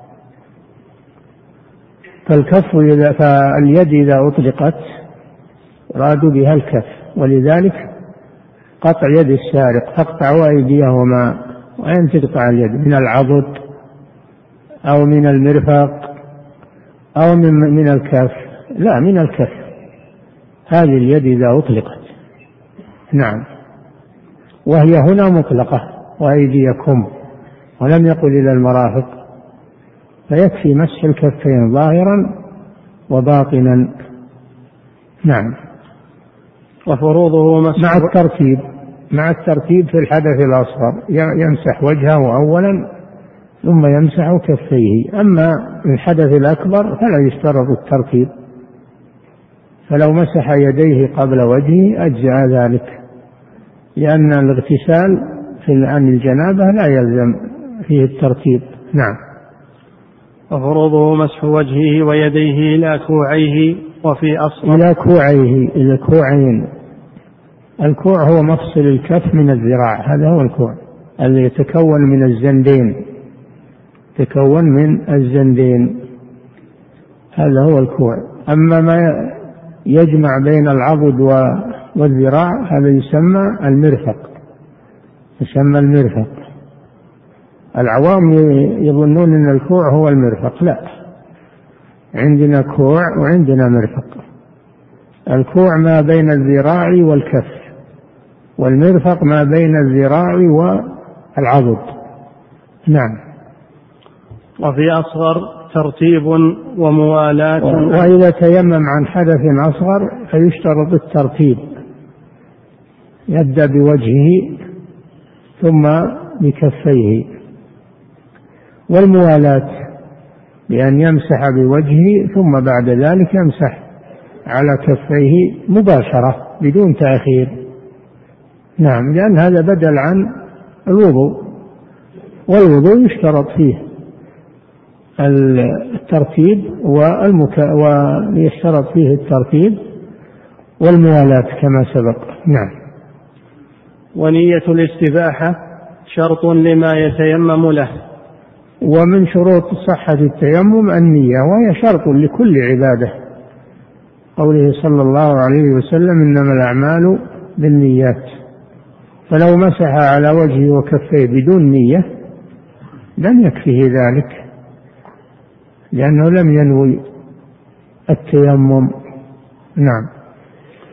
فالكف إذا فاليد إذا أطلقت يراد بها الكف، ولذلك قطع يد السارق فاقطعوا أيديهما. وأين تقطع اليد؟ من العضد أو من المرفق أو من من الكف؟ لا، من الكف. هذه اليد إذا أطلقت. نعم. وهي هنا مطلقة وأيديكم، ولم يقل إلى المرافق، فيكفي مسح الكفين ظاهرا وباطنا. نعم. وفروضه مسح مع الترتيب مع الترتيب في الحدث الأصغر يمسح وجهه أولا ثم يمسح كفيه. أما الحدث الأكبر فلا يشترط الترتيب، فلو مسح يديه قبل وجهه أجزأ ذلك، لأن الاغتسال في عن الجنابة لا يلزم فيه الترتيب. نعم. وفروضه مسح وجهه ويديه إلى كوعيه، وفي أصغر إلى كوعيه إلى كوعين. الكوع هو مفصل الكف من الذراع، هذا هو الكوع الذي يتكون من الزندين، تكون من الزندين، هذا هو الكوع. أما ما يجمع بين العضد والذراع هذا يسمى المرفق، يسمى المرفق. العوام يظنون أن الكوع هو المرفق، لا، عندنا كوع وعندنا مرفق. الكوع ما بين الذراع والكف، والمرفق ما بين الذراع والعضد. نعم. وفي أصغر ترتيب وموالاة. وإذا تيمم عن حدث أصغر فيشترط الترتيب، يبدأ بوجهه ثم بكفيه، والموالاة بأن يمسح بوجهه ثم بعد ذلك يمسح على كفيه مباشرة بدون تأخير. نعم، لأن هذا بدل عن الوضوء، والوضوء يشترط فيه الترتيب والمك... ويشترط فيه الترتيب والموالاة كما سبق. نعم. ونية الاستباحة شرط لما يتيمم له. ومن شروط صحة التيمم النية، وهي شرط لكل عبادة، قوله صلى الله عليه وسلم إنما الأعمال بالنيات. فلو مسح على وجهه وكفيه بدون نية لم يكفه ذلك، لأنه لم ينوي التيمم. نعم.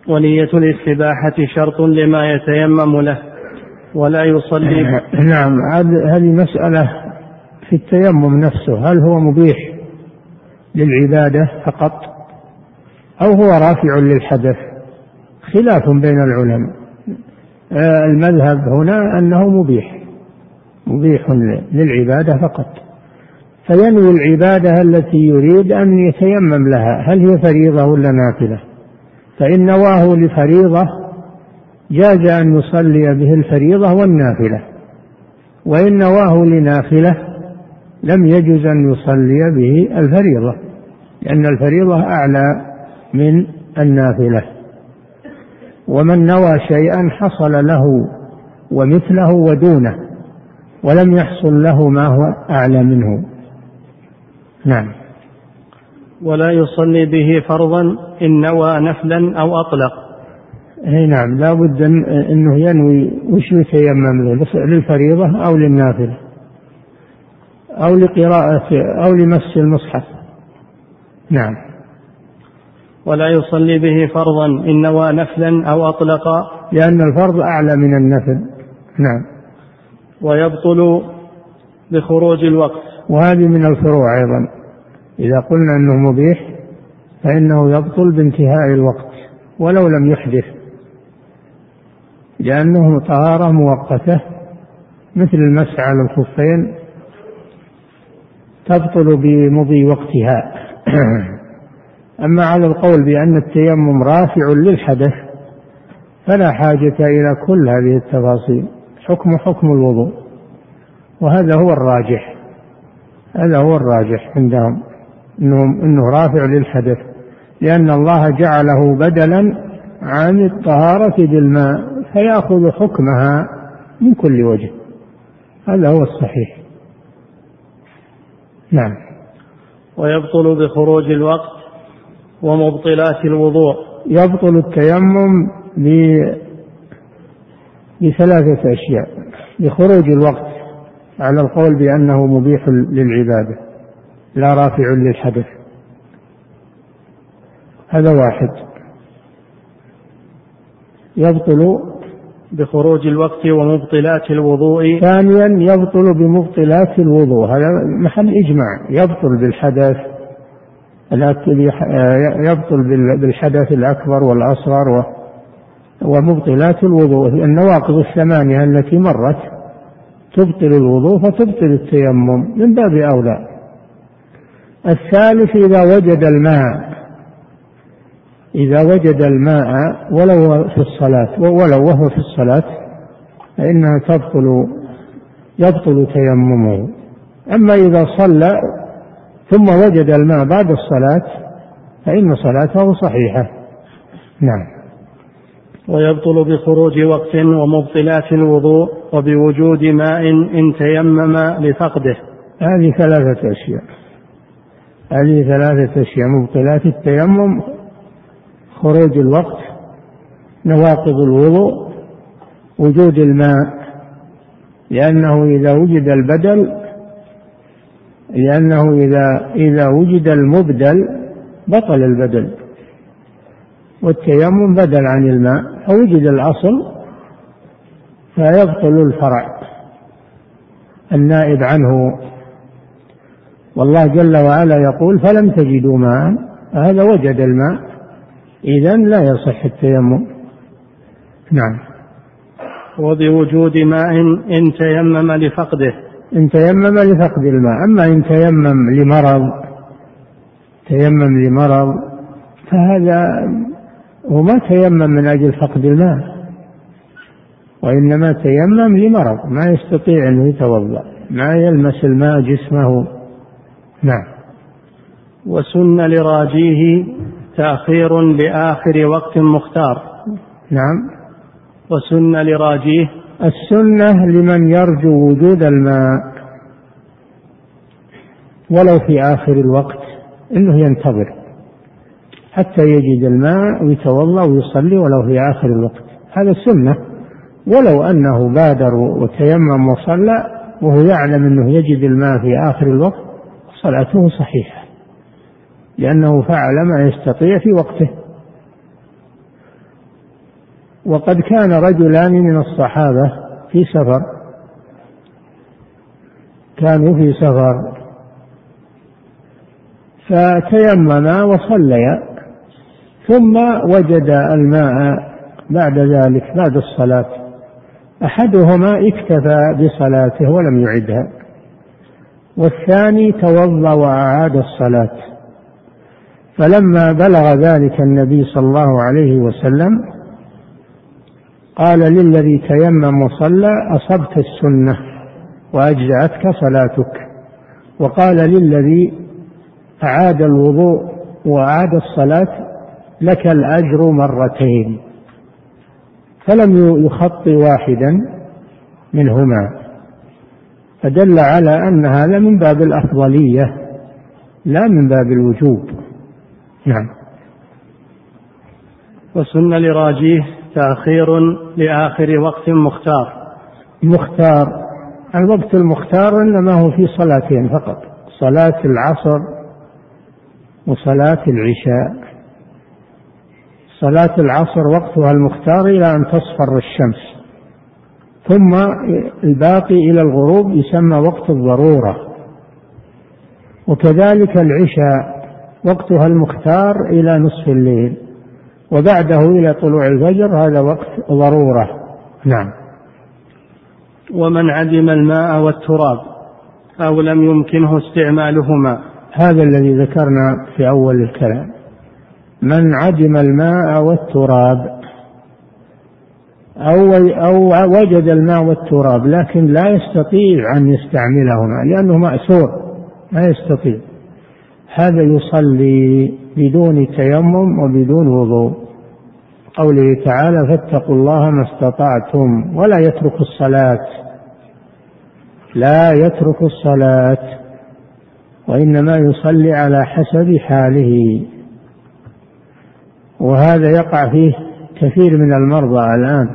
ونية الاستباحة شرط لما يتيمم له ولا يصلي. نعم، هذه مسألة في التيمم نفسه، هل هو مبيح للعبادة فقط أو هو رافع للحدث؟ خلاف بين العلماء. المذهب هنا أنه مبيح مبيح للعبادة فقط، فينوي العبادة التي يريد أن يتيمم لها، هل هي فريضة ولا نافلة؟ فإن نواه لفريضة جاز أن يصلي به الفريضة والنافلة، وإن نواه لنافلة لم يجوز أن يصلي به الفريضة، لأن الفريضة أعلى من النافلة. ومن نوى شيئا حصل له ومثله ودونه، ولم يحصل له ما هو أعلى منه. نعم. ولا يصلي به فرضا إن نوى نفلا أو أطلق. اي نعم، لا بد أنه ينوي وش يتيمم له، للفريضة أو للنافلة أو لقراءة أو لمس المصحف. نعم. ولا يصلي به فرضا إن نوى نفلا أو أطلق، لأن الفرض أعلى من النفل. نعم. ويبطل بخروج الوقت، وهذه من الفروع أيضا، إذا قلنا أنه مبيح فإنه يبطل بانتهاء الوقت ولو لم يحدث، لأنه طهارة مؤقتة مثل المسح على الخفين تبطل بمضي وقتها. أما على القول بأن التيمم رافع للحدث فلا حاجة إلى كل هذه التفاصيل، حكم حكم الوضوء، وهذا هو الراجح هذا هو الراجح عندهم، إنه, إنه رافع للحدث، لأن الله جعله بدلا عن الطهارة بالماء فيأخذ حكمها من كل وجه، هذا هو الصحيح. نعم. ويبطل بخروج الوقت ومبطلات الوضوء. يبطل التيمم بثلاثة أشياء: بخروج الوقت على القول بأنه مبيح للعبادة لا رافع للحدث، هذا واحد. يبطل بخروج الوقت ومبطلات الوضوء. ثانيا يبطل بمبطلات الوضوء، هذا محل إجماع، يبطل بالحدث يبطل بالحدث الأكبر والأصغر ومبطلات الوضوء، النواقض الثمانية التي مرت تبطل الوضوء فتبطل التيمم من باب أولى. الثالث إذا وجد الماء إذا وجد الماء ولو في الصلاة ولو وهو في الصلاة فإنها تبطل يبطل تيممه. أما إذا صلى ثم وجد الماء بعد الصلاة فإن صلاته صحيحة. نعم. ويبطل بخروج وقت ومبطلات الوضوء وبوجود ماء إن تيمم لفقده. هذه ثلاثة أشياء هذه ثلاثة أشياء مبطلات التيمم: خروج الوقت، نواقض الوضوء، وجود الماء، لأنه إذا وجد البدل لأنه إذا إذا وجد المبدل بطل البدل، والتيمم بدل عن الماء، فوجد الأصل فيبطل الفرع النائب عنه. والله جل وعلا يقول: فلم تجدوا ماء، هذا وجد الماء، إذن لا يصح التيمم. نعم. وبوجود ماء إن تيمم لفقده. إن تيمم لفقد الماء. أما إن تيمم لمرض تيمم لمرض فهذا هو ما تيمم من أجل فقد الماء، وإنما تيمم لمرض ما يستطيع أن يتوضأ، ما يلمس الماء جسمه. نعم. وسن لراجيه تأخير لآخر وقت مختار. نعم. وسن لراجيه السنة لمن يرجو وجود الماء ولو في آخر الوقت إنه ينتظر حتى يجد الماء ويتوضأ ويصلي ولو في آخر الوقت، هذا السنة. ولو أنه بادر وتيمم وصلى وهو يعلم أنه يجد الماء في آخر الوقت صلاته صحيحة، لأنه فعل ما يستطيع في وقته. وقد كان رجلان من الصحابة في سفر، كانوا في سفر فتيمما وصليا، ثم وجد الماء بعد ذلك بعد الصلاة، أحدهما اكتفى بصلاته ولم يعدها، والثاني توضأ وأعاد الصلاة. فلما بلغ ذلك النبي صلى الله عليه وسلم قال للذي تيمم وصلى: أصبت السنة وأجزأتك صلاتك. وقال للذي أعاد الوضوء وأعاد الصلاة: لك الأجر مرتين. فلم يخطي واحدا منهما، فدل على أن هذا من باب الأفضلية لا من باب الوجوب. نعم. وسن لراجيه تأخير لآخر وقت مختار. مختار، الوقت المختار إنما هو في صلاتين فقط، صلاة العصر وصلاة العشاء. صلاة العصر وقتها المختار إلى أن تصفر الشمس، ثم الباقي إلى الغروب يسمى وقت الضرورة. وكذلك العشاء وقتها المختار إلى نصف الليل، وبعده إلى طلوع الفجر هذا وقت ضرورة. نعم. ومن عدم الماء والتراب أو لم يمكنه استعمالهما، هذا الذي ذكرنا في أول الكلام، من عدم الماء والتراب أو, أو وجد الماء والتراب لكن لا يستطيع أن يستعملهما لأنه مأسور ما يستطيع، هذا يصلي بدون تيمم وبدون وضوء. قوله تعالى: فاتقوا الله ما استطعتم، ولا يترك الصلاة، لا يترك الصلاة، وإنما يصلي على حسب حاله. وهذا يقع فيه كثير من المرضى الآن،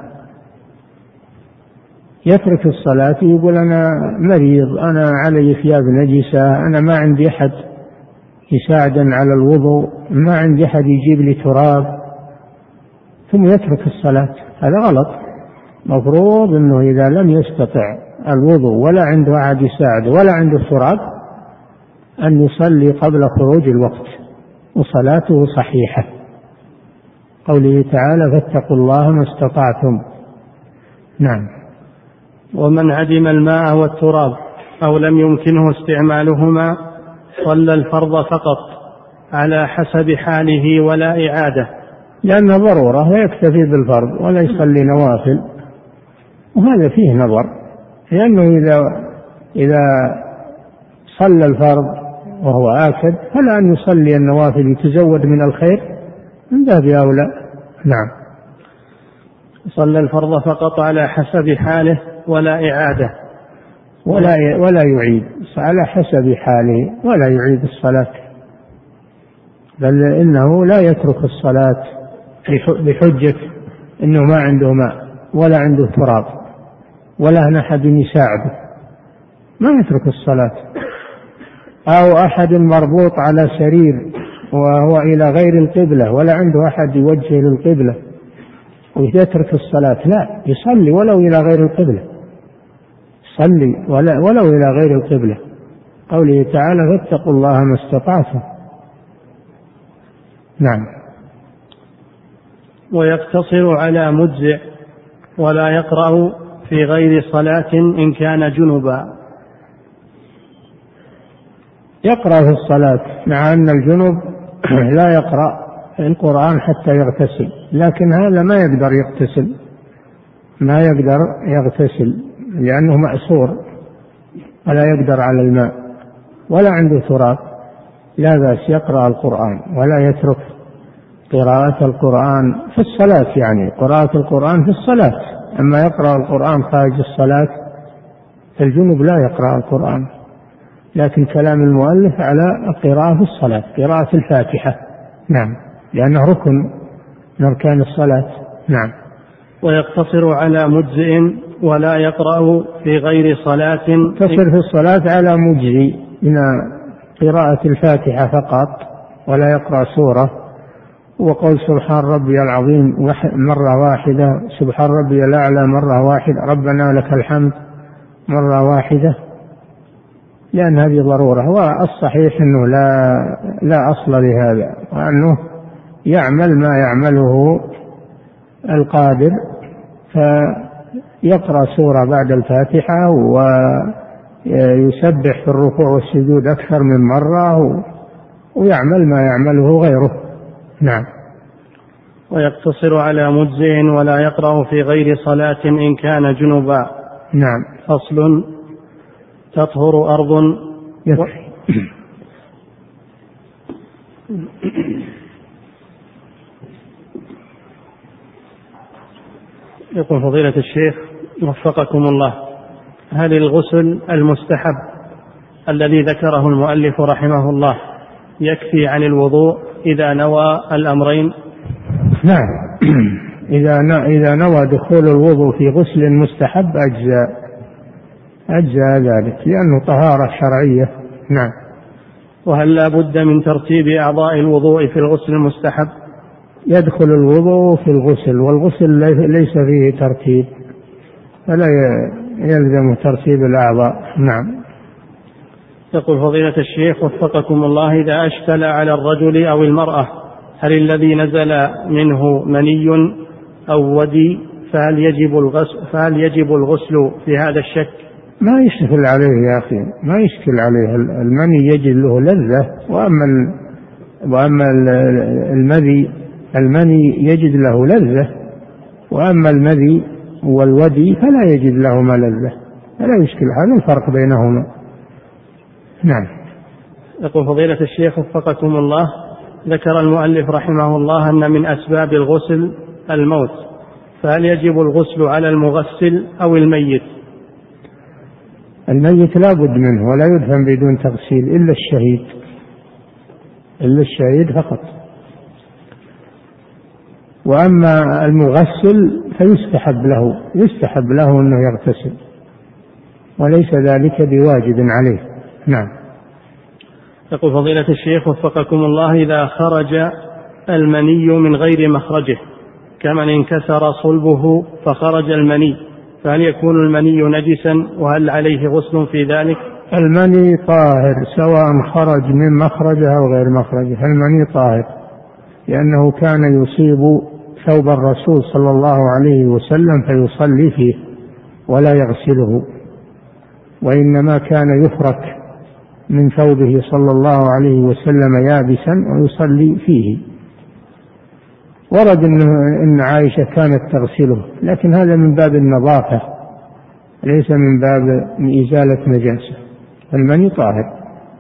يترك الصلاة يقول: أنا مريض، أنا علي ثياب نجسة، أنا ما عندي أحد يساعدني على الوضوء، ما عندي أحد يجيب لي تراب، ثم يترك الصلاة. هذا غلط. مفروض أنه إذا لم يستطع الوضوء ولا عنده أحد يساعد ولا عنده تراب أن يصلي قبل خروج الوقت وصلاته صحيحة. قوله تعالى: فاتقوا الله ما استطعتم. نعم. ومن عدم الماء والتراب أو لم يمكنه استعمالهما صلى الفرض فقط على حسب حاله ولا إعادة، لأن ضرورة لا يكتفي بالفرض ولا يصلي نوافل. وهذا فيه نظر، لأنه إذا إذا صلى الفرض وهو آكد فلا أن يصلي النوافل يتزود من الخير من باب أولى. نعم. صلى الفرض فقط على حسب حاله ولا إعادة، ولا ولا يعيد، على حسب حاله ولا يعيد الصلاة، بل إنه لا يترك الصلاة بحجة إنه ما عنده ماء ولا عنده تراب ولا أحد يساعده، ما يترك الصلاة. أو أحد مربوط على سرير وهو إلى غير القبلة ولا عنده أحد يوجه للقبلة ويترك الصلاة، لا، يصلي ولو إلى غير القبلة، صلي ولو إلى غير القبلة. قوله تعالى: فاتقوا الله ما استطعتم. نعم. ويقتصر على مجزئ ولا يقرأ في غير صلاة إن كان جنبا. يقرأ في الصلاة، مع أن الجنب لا يقرأ القرآن حتى يغتسل، لكن هذا ما يقدر يغتسل ما يقدر يغتسل لأنه مأسور ولا يقدر على الماء ولا عنده تراب، لا بأس يقرأ القرآن ولا يترك قراءة القرآن في الصلاة، يعني قراءة القرآن في الصلاة. أما يقرأ القرآن خارج الصلاة فالجنب لا يقرأ القرآن. لكن كلام المؤلف على القراءة في الصلاة، قراءة الفاتحة. نعم، لأنه ركن من أركان الصلاة. نعم. ويقتصر على مجزئ ولا يقرأ في غير صلاة. يقتصر في الصلاة على مجزئ من قراءة الفاتحة فقط ولا يقرأ سورة، وقول سبحان ربي العظيم مرة واحدة، سبحان ربي الأعلى مرة واحدة، ربنا لك الحمد مرة واحدة، لأن هذه ضرورة. والصحيح أنه لا لا أصل لهذا، وأنه يعمل ما يعمله القادر، فيقرأ سورة بعد الفاتحة ويسبح في الركوع والسجود أكثر من مرة، ويعمل ما يعمله غيره. نعم. ويقتصر على مجزئ ولا يقرأ في غير صلاة إن كان جنبا. نعم. فصل. تطهر أرض يكفي. يقول فضيلة الشيخ وفقكم الله: هل الغسل المستحب الذي ذكره المؤلف رحمه الله يكفي عن الوضوء إذا نوى الأمرين؟ نعم. إذا إذا نوى دخول الوضوء في غسل مستحب أجزاء أجزاء ذلك، لأنه طهارة شرعية. نعم. وهل لا بد من ترتيب أعضاء الوضوء في الغسل المستحب؟ يدخل الوضوء في الغسل، والغسل ليس فيه ترتيب، فلا يلزم ترتيب الأعضاء. نعم. يقول فضيلة الشيخ وفقكم الله: إذا أشكل على الرجل أو المرأة هل الذي نزل منه مني أو ودي فهل يجب الغسل, فهل يجب الغسل في هذا الشك؟ ما يشكل عليه يا أخي، ما يشكل عليه. المني يجد له لذة، وأما وأما المذي المني يجد له لذة، وأما المذي والودي فلا يجد لهما لذة، فلا يشكل. هذا الفرق بينهما. نعم. يقول فضيلة الشيخ وفقكم الله: ذكر المؤلف رحمه الله أن من أسباب الغسل الموت، فهل يجب الغسل على المغسل أو الميت؟ الميت لا بد منه، ولا يدفن بدون تغسيل إلا الشهيد، إلا الشهيد فقط. وأما المغسل فيستحب له يستحب له أنه يغتسل، وليس ذلك بواجب عليه. نعم. يقول فضيلة الشيخ وفقكم الله: إذا خرج المني من غير مخرجه كمن انكسر صلبه فخرج المني، فهل يكون المني نجسا وهل عليه غسل في ذلك؟ المني طاهر سواء خرج من مخرجه أو غير مخرجه، المني طاهر، لأنه كان يصيب ثوب الرسول صلى الله عليه وسلم فيصلي فيه ولا يغسله، وإنما كان يفرك من ثوبه صلى الله عليه وسلم يابسا ويصلي فيه. ورد إن عائشة كانت تغسله، لكن هذا من باب النظافة ليس من باب إزالة نجاسة. المني طاهر.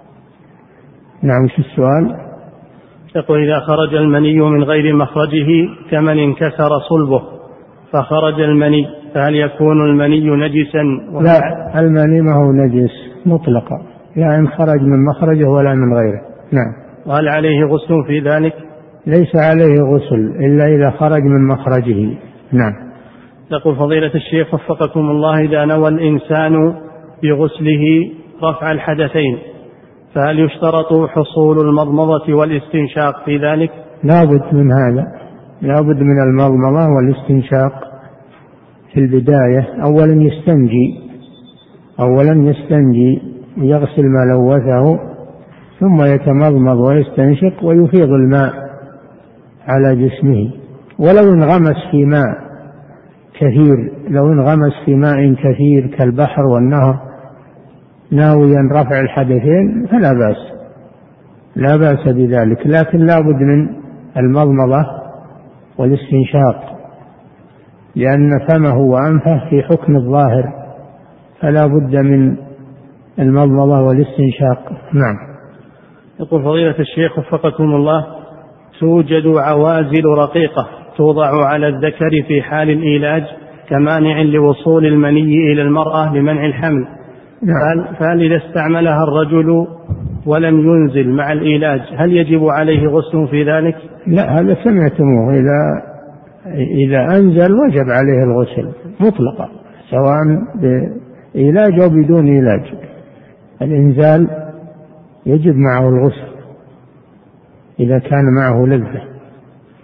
نعم. شو السؤال؟ يقول: إذا خرج المني من غير مخرجه كمن انكسر صلبه فخرج المني، فهل يكون المني نجسا؟ لا، المني ما هو نجس مطلقا، يعني خرج من مخرجه ولا من غيره. نعم. وهل عليه غسل في ذلك؟ ليس عليه غسل إلا إذا خرج من مخرجه. نعم. يقول فضيلة الشيخ وفقكم الله: إذا نوى الإنسان بغسله رفع الحدثين فهل يشترط حصول المضمضة والاستنشاق في ذلك؟ لا بد من هذا، لا بد من المضمضة والاستنشاق في البداية. أولا يستنجي أولا يستنجي ويغسل ما لوثه، ثم يتمضمض ويستنشق ويفيض الماء على جسمه. ولو انغمس في ماء كثير لو انغمس في ماء كثير كالبحر والنهر ناويا رفع الحدثين فلا بأس لا بأس بذلك، لكن لا بد من المضمضة والاستنشاق، لأن فمه وأنفه في حكم الظاهر، فلا بد من المضمضة والاستنشاق. نعم. يقول فضيلة الشيخ وفقكم الله: توجد عوازل رقيقة توضع على الذكر في حال الإيلاج كمانع لوصول المني إلى المرأة لمنع الحمل. نعم. فهل إذا استعملها الرجل ولم ينزل مع الإيلاج هل يجب عليه غسل في ذلك؟ لا، هذا سمعتموه، إذا إذا أنزل وجب عليه الغسل مطلقا سواء بإيلاج أو بدون إيلاج. الإنزال يجب معه الغسل إذا كان معه لذة.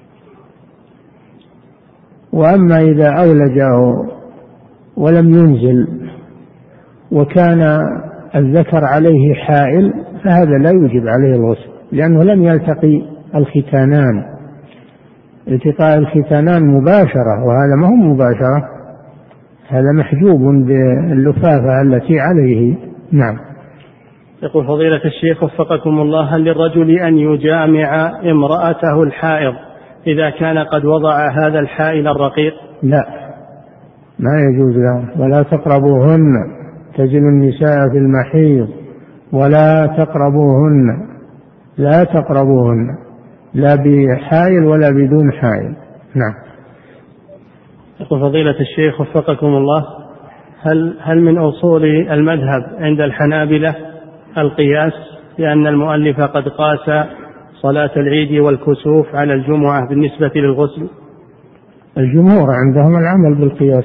وأما إذا أولج ولم ينزل وكان الذكر عليه حائل فهذا لا يوجب عليه الغسل، لأنه لم يلتقي الختانان. التقاء الختانان مباشرة، وهذا ما هو مباشرة، هذا محجوب باللفافة التي عليه. نعم. يقول فضيلة الشيخ وفقكم الله: هل للرجل أن يجامع امرأته الحائض إذا كان قد وضع هذا الحائل الرقيق؟ لا، ما يجوز له. ولا تقربوهن، تزل النساء في المحيض ولا تقربوهن، لا تقربوهن، لا بحائل ولا بدون حائل. نعم. يقول فضيلة الشيخ وفقكم الله: هل هل من أصول المذهب عند الحنابلة القياس، لأن المؤلف قد قاس صلاة العيد والكسوف على الجمعة بالنسبة للغسل؟ الجمهور عندهم العمل بالقياس،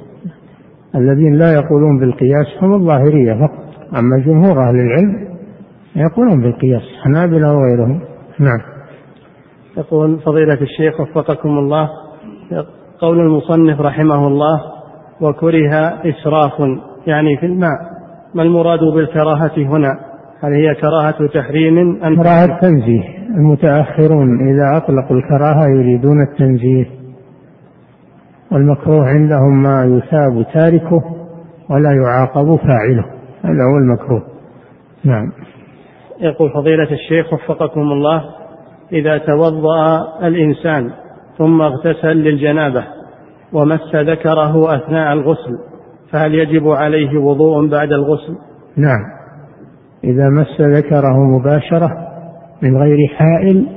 الذين لا يقولون بالقياس هم الظاهرية فقط، أما جمهور أهل العلم يقولون بالقياس، حنابلة وغيرهم. نعم. يقول فضيلة الشيخ وفقكم الله: قول المصنف رحمه الله: وكره إسراف يعني في الماء، ما المراد بالكراهة هنا؟ هل هي كراهة تحريم أم كراهة تنزيه؟ المتأخرون إذا أطلقوا الكراهة يريدون التنزيه، والمكروه عندهم ما يثاب تاركه ولا يعاقب فاعله، هذا هو المكروه. نعم. يقول فضيلة الشيخ وفقكم الله: إذا توضأ الإنسان ثم اغتسل للجنابة ومس ذكره أثناء الغسل، فهل يجب عليه وضوء بعد الغسل؟ نعم، إذا مس ذكره مباشرة من غير حائل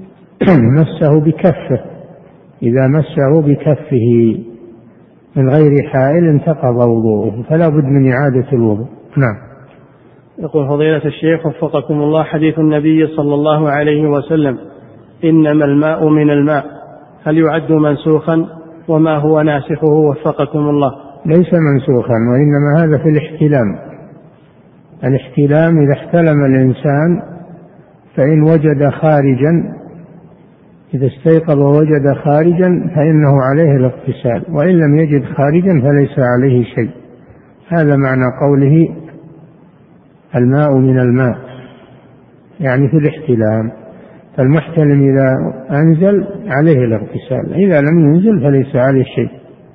مسه بكفه، إذا مسه بكفه من غير حائل انتقض وضوءه، فلا بد من إعادة الوضوء. نعم. يقول فضيلة الشيخ وفقكم الله: حديث النبي صلى الله عليه وسلم: إنما الماء من الماء، هل يعد منسوخا؟ وما هو ناسخه وفقكم الله؟ ليس منسوخا، وإنما هذا في الاحتلام. الاحتلام إذا احتلم الإنسان فإن وجد خارجا، إذا استيقظ ووجد خارجا فإنه عليه الاغتسال، وإن لم يجد خارجا فليس عليه شيء. هذا معنى قوله الماء من الماء، يعني في الاحتلام. فالمحتلم إذا أنزل عليه الاغتسال، إذا لم ينزل فليس عليه شيء.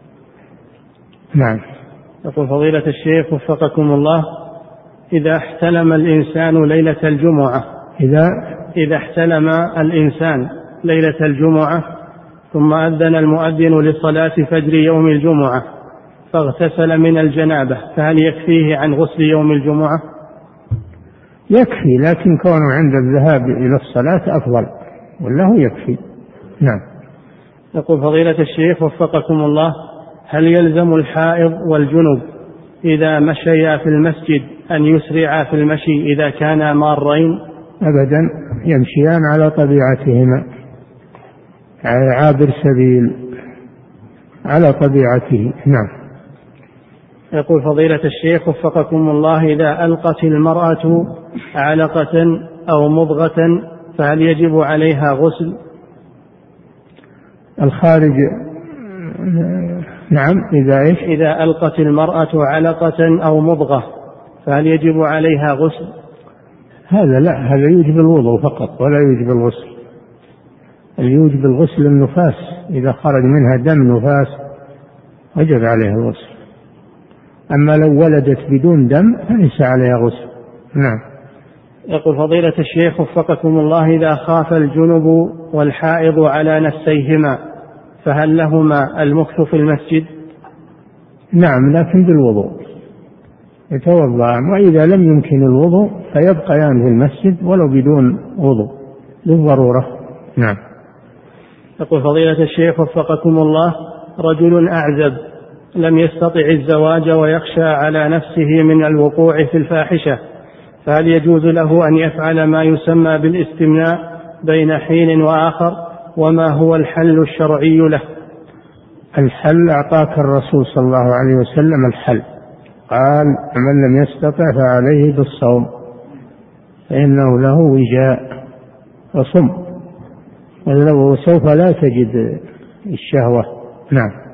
نعم. يقول فضيلة الشيخ وفقكم الله: إذا احتلم الإنسان ليلة الجمعة إذا إذا احتلم الإنسان ليلة الجمعة ثم أذن المؤذن لصلاة فجر يوم الجمعة فاغتسل من الجنابة، فهل يكفيه عن غسل يوم الجمعة؟ يكفي، لكن كونه عند الذهاب إلى الصلاة أفضل، والله يكفي. نعم. يقول فضيلة الشيخ وفقكم الله: هل يلزم الحائض والجنب إذا مشيا في المسجد أن يسرعا في المشي إذا كانا مارين؟ أبدا، يمشيان على طبيعتهما، عابر سبيل على طبيعته. نعم. يقول فضيلة الشيخ وفقكم الله: إذا ألقت المرأة علقة أو مضغة فهل يجب عليها غسل؟ الخارج. نعم. إذا إيش؟ إذا ألقت المرأة علقة أو مضغة فهل يجب عليها غسل؟ هذا لا، هذا يوجب الوضوء فقط ولا يوجب الغسل. اللي يوجب الغسل النفاس، إذا خرج منها دم نفاس وجب عليها الغسل. أما لو ولدت بدون دم فليس عليها غسل. نعم. يقول فضيلة الشيخ وفقكم الله: إذا خاف الجنب والحائض على نفسيهما فهل لهما المكث في المسجد؟ نعم، لكن بالوضوء يتوضأان، وإذا لم يمكن الوضوء فيبقيان في المسجد ولو بدون وضوء للضرورة. نعم. يقول فضيلة الشيخ وفقكم الله: رجل أعزب لم يستطع الزواج ويخشى على نفسه من الوقوع في الفاحشة، فهل يجوز له أن يفعل ما يسمى بالاستمناء بين حين وآخر؟ وما هو الحل الشرعي له؟ الحل أعطاك الرسول صلى الله عليه وسلم الحل، قال: من لم يستطع فعليه بالصوم فإنه له وجاء فصم، وسوف لا تجد الشهوة. نعم.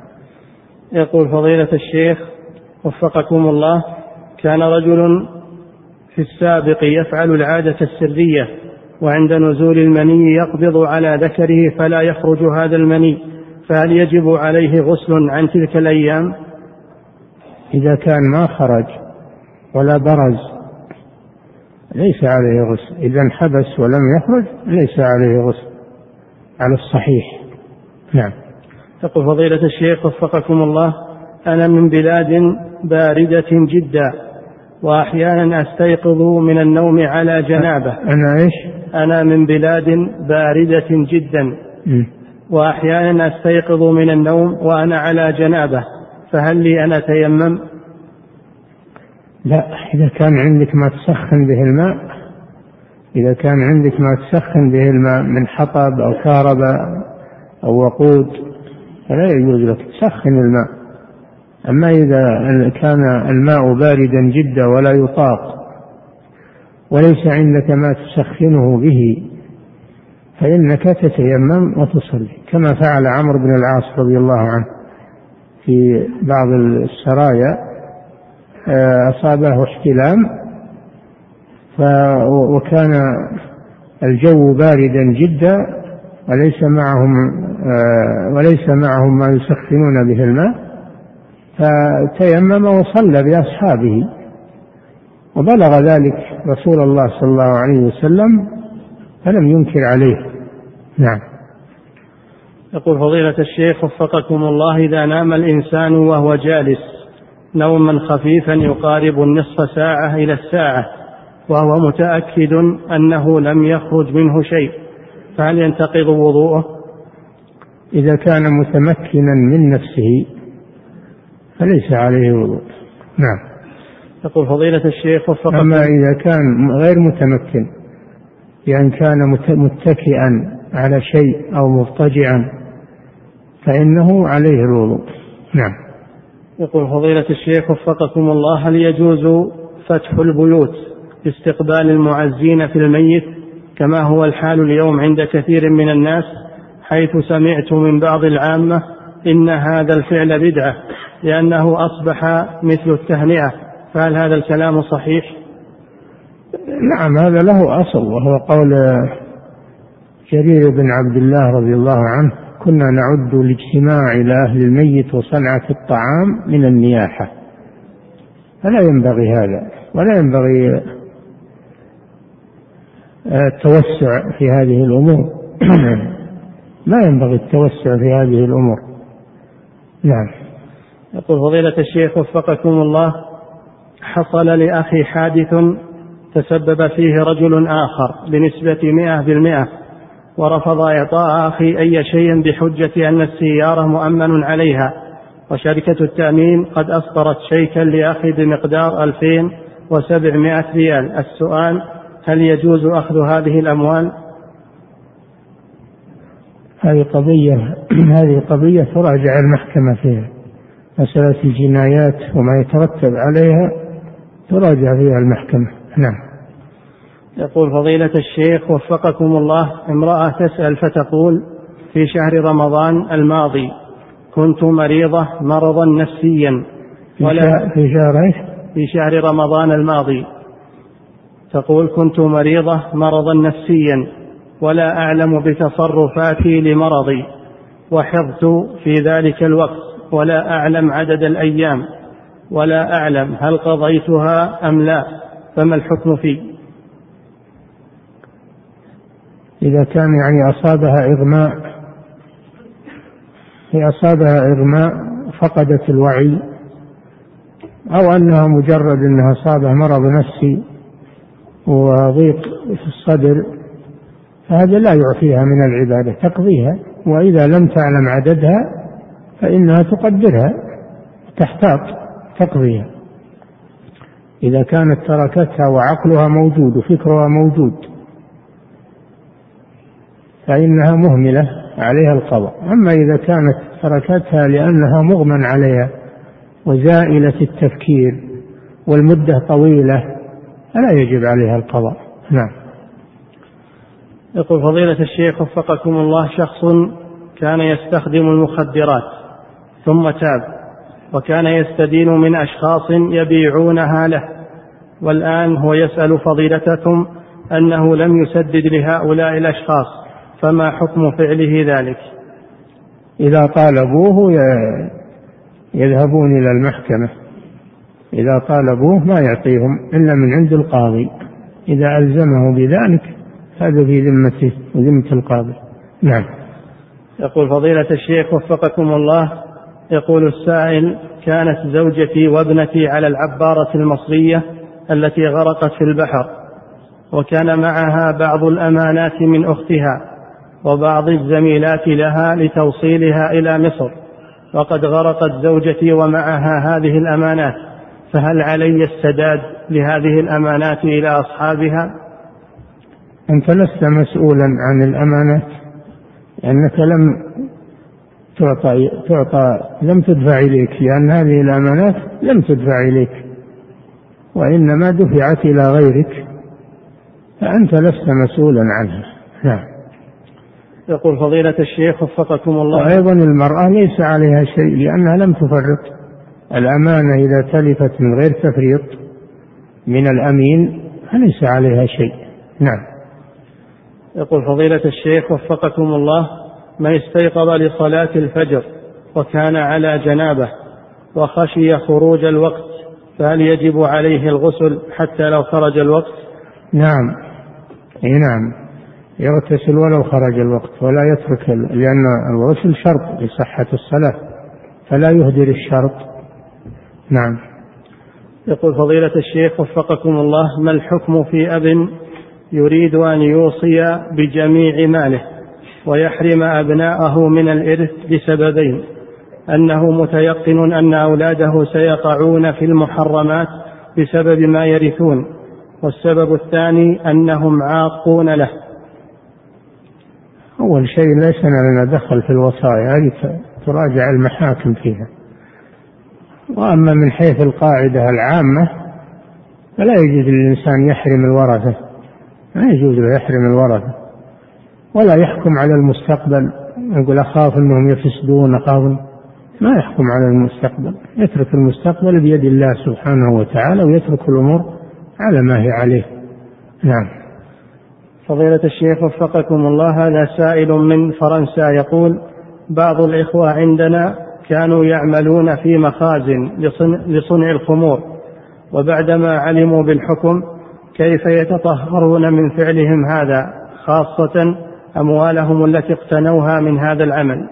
يقول فضيلة الشيخ وفقكم الله: كان رجل في السابق يفعل العادة السرية، وعند نزول المني يقبض على ذكره فلا يخرج هذا المني، فهل يجب عليه غسل عن تلك الأيام؟ إذا كان ما خرج ولا برز ليس عليه غسل، إذا انحبس ولم يخرج ليس عليه غسل على الصحيح. نعم. يقول فضيلة الشيخ وفقكم الله: أنا من بلاد باردة جدا، وأحيانا أستيقظ من النوم على جنابة. أنا إيش؟ أنا من بلاد باردة جدا م. وأحيانا أستيقظ من النوم وأنا على جنابة، فهل لي أن أتيمم؟ لا، إذا كان عندك ما تسخن به الماء، إذا كان عندك ما تسخن به الماء من حطب أو كهرباء أو وقود فلا يجوز لك تسخن الماء. أما إذا كان الماء باردا جدا ولا يطاق وليس عندك ما تسخنه به فإنك تتيمم وتصلي، كما فعل عمرو بن العاص رضي الله عنه في بعض السرايا، أصابه احتلام وكان الجو باردا جدا وليس معهم وليس معهم ما يسخنون به الماء، فتيمم وصلى بأصحابه، وبلغ ذلك رسول الله صلى الله عليه وسلم فلم ينكر عليه. نعم. يقول فضيلة الشيخ وفقكم الله: إذا نام الإنسان وهو جالس نوما خفيفا يقارب النصف ساعة إلى الساعة وهو متأكد أنه لم يخرج منه شيء، فهل ينتقض وضوءه؟ إذا كان متمكنا من نفسه فليس عليه وضوء. نعم. يقول فضيلة الشيخ وفقكم: أما إذا كان غير متمكن، يعني كان متكئا على شيء أو مضطجعا فإنه عليه الوضوء. نعم. يقول فضيلة الشيخ وفقكم الله: هل يجوز فتح البيوت لاستقبال المعزين في الميت كما هو الحال اليوم عند كثير من الناس، حيث سمعت من بعض العامة إن هذا الفعل بدعة لأنه أصبح مثل التهنئة، فهل هذا الكلام صحيح؟ نعم، هذا له أصل، وهو قول جرير بن عبد الله رضي الله عنه: كنا نعد الاجتماع إلى أهل الميت وصنعة الطعام من النياحة. فلا ينبغي هذا، ولا ينبغي التوسع في هذه الأمور. لا ينبغي التوسع في هذه الأمور. نعم. يقول فضيلة الشيخ وفقكم الله: حصل لأخي حادث تسبب فيه رجل آخر بنسبة مئة بالمئة، ورفض إعطاء أخي أي شيء بحجة أن السيارة مؤمن عليها، وشركة التأمين قد أصدرت شيكا لأخي بمقدار ألفين وسبعمائة ريال. السؤال: هل يجوز أخذ هذه الأموال؟ هذه قضية هذه قضية تراجع المحكمة فيها، مسألة الجنايات وما يترتب عليها تراجع فيها المحكمة. نعم. يقول فضيلة الشيخ وفقكم الله: امرأة تسأل فتقول: في شهر رمضان الماضي كنت مريضة مرضا نفسيا ولا في شهر ايش؟ في شهر رمضان الماضي تقول: كنت مريضة مرضا نفسيا ولا أعلم بتصرفاتي لمرضي، وحظت في ذلك الوقت ولا أعلم عدد الأيام ولا أعلم هل قضيتها أم لا، فما الحكم فيه؟ إذا كان يعني أصابها إغماء هي أصابها إغماء فقدت الوعي، أو أنها مجرد أنها أصابها مرض نفسي وضيق في الصدر، فهذا لا يعفيها من العبادة، تقضيها. وإذا لم تعلم عددها فإنها تقدرها تحتاط تقضيها. إذا كانت تركتها وعقلها موجود وفكرها موجود فإنها مهملة عليها القضاء. أما إذا كانت تركتها لأنها مغمى عليها وزائلة التفكير والمدة طويلة فلا يجب عليها القضاء. نعم. يقول فضيلة الشيخ وفقكم الله: شخص كان يستخدم المخدرات ثم تاب وكان يستدين من أشخاص يبيعونها له، والآن هو يسأل فضيلتكم أنه لم يسدد لهؤلاء الأشخاص، فما حكم فعله ذلك؟ إذا طالبوه يذهبون إلى المحكمة، إذا طالبوه ما يعطيهم إلا من عند القاضي، إذا ألزمه بذلك هذا في ذمته وذمة القاضي. نعم. يقول فضيلة الشيخ وفقكم الله، يقول السائل: كانت زوجتي وابنتي على العبارة المصرية التي غرقت في البحر، وكان معها بعض الأمانات من أختها وبعض الزميلات لها لتوصيلها إلى مصر، وقد غرقت زوجتي ومعها هذه الأمانات، فهل علي السداد لهذه الأمانات إلى أصحابها؟ أنت لست مسؤولا عن الأمانات، لأنك لم تعطى, تعطى لم تدفع إليك، لأن هذه الأمانات لم تدفع إليك وإنما دفعت إلى غيرك، فأنت لست مسؤولا عنها. نعم. يقول فضيلة الشيخ وفقكم الله، وأيضا المرأة ليس عليها شيء لأنها لم تفرط، الأمانة إذا تلفت من غير تفريط من الأمين فليس عليها شيء. نعم. يقول فضيلة الشيخ وفقكم الله: من استيقظ لصلاة الفجر وكان على جنابه وخشي خروج الوقت، فهل يجب عليه الغسل حتى لو خرج الوقت؟ نعم. اي نعم، يغتسل ولو خرج الوقت ولا يترك، لأن الغسل شرط لصحة الصلاة فلا يهدر الشرط. نعم. يقول فضيلة الشيخ وفقكم الله: ما الحكم في أب يريد أن يوصي بجميع ماله ويحرم أبناءه من الإرث بسببين: أنه متيقن أن أولاده سيقعون في المحرمات بسبب ما يرثون، والسبب الثاني أنهم عاقون له؟ أول شيء ليس لنا دخل في الوصايا، هذه تراجع المحاكم فيها. وأما من حيث القاعدة العامة فلا يجوز للإنسان يحرم الورثة، ما يجوز له يحرم الورثة ولا يحكم على المستقبل، يقول أخاف أنهم يفسدون، أخاف، ما يحكم على المستقبل، يترك المستقبل بيد الله سبحانه وتعالى ويترك الأمور على ما هي عليه. نعم. فضيلة الشيخ وفقكم الله، هذا سائل من فرنسا يقول: بعض الإخوة عندنا كانوا يعملون في مخازن لصنع الخمور، وبعدما علموا بالحكم كيف يتطهرون من فعلهم هذا، خاصة أموالهم التي اقتنوها من هذا العمل؟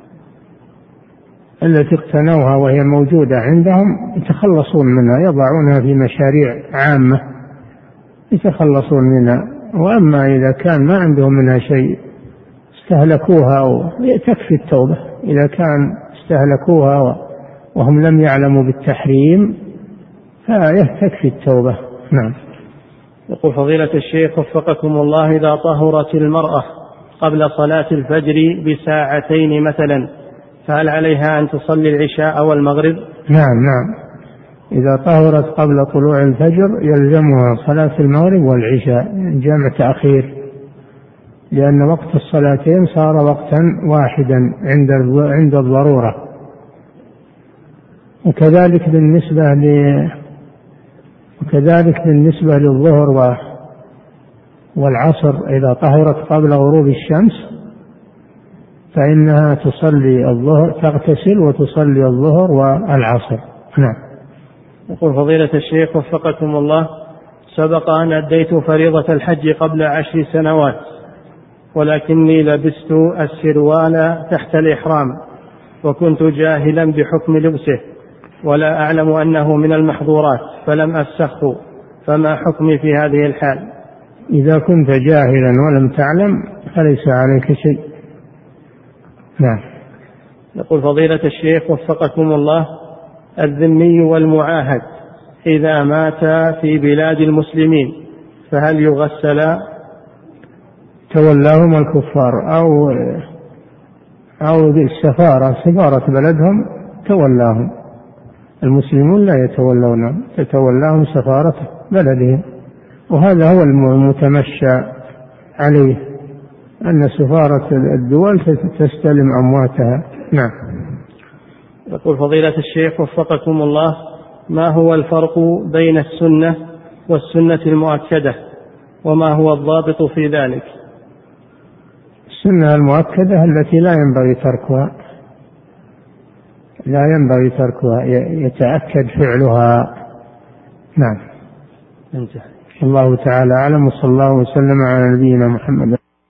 التي اقتنوها وهي موجودة عندهم يتخلصون منها، يضعونها في مشاريع عامة يتخلصون منها. وأما إذا كان ما عندهم منها شيء استهلكوها وتكفي التوبة، إذا كان استهلكوها وهم لم يعلموا بالتحريم فيكفي التوبة. نعم. يقول فضيلة الشيخ وفقكم الله: إذا طهرت المرأة قبل صلاة الفجر بساعتين مثلا، فهل عليها أن تصلي العشاء والمغرب؟ نعم نعم، إذا طهرت قبل طلوع الفجر يلزمها صلاة المغرب والعشاء جمع تأخير، لأن وقت الصلاتين صار وقتا واحدا عند عند الضرورة. وكذلك بالنسبة ل وكذلك بالنسبة للظهر والعصر، إذا طهرت قبل غروب الشمس فإنها تصلي الظهر، تغتسل وتصلي الظهر والعصر. نعم. يقول فضيلة الشيخ وفقكم الله: سبق أن أديت فريضة الحج قبل عشر سنوات، ولكني لبست السروال تحت الإحرام وكنت جاهلا بحكم لبسه ولا أعلم أنه من المحظورات فلم أفسخه، فما حكمي في هذه الحال؟ إذا كنت جاهلا ولم تعلم فليس عليك شيء. نعم. يقول فضيلة الشيخ وفقكم الله: الذمي والمعاهد إذا مات في بلاد المسلمين فهل يغسلا؟ تولاهم الكفار أو أو السفارة، سفارة بلدهم تولاهم، المسلمون لا يتولونهم، تتولاهم سفارة بلدهم، وهذا هو المتمشى عليه، أن سفارة الدول تستلم أمواتها. نعم. يقول فضيلة الشيخ وفقكم الله، ما هو الفرق بين السنة والسنة المؤكدة، وما هو الضابط في ذلك؟ السنة المؤكدة التي لا ينبغي تركها، لا ينبغي تركها، يتأكد فعلها. نعم. انتهى. الله تعالى أعلم، وصلى الله وسلم على نبينا محمد.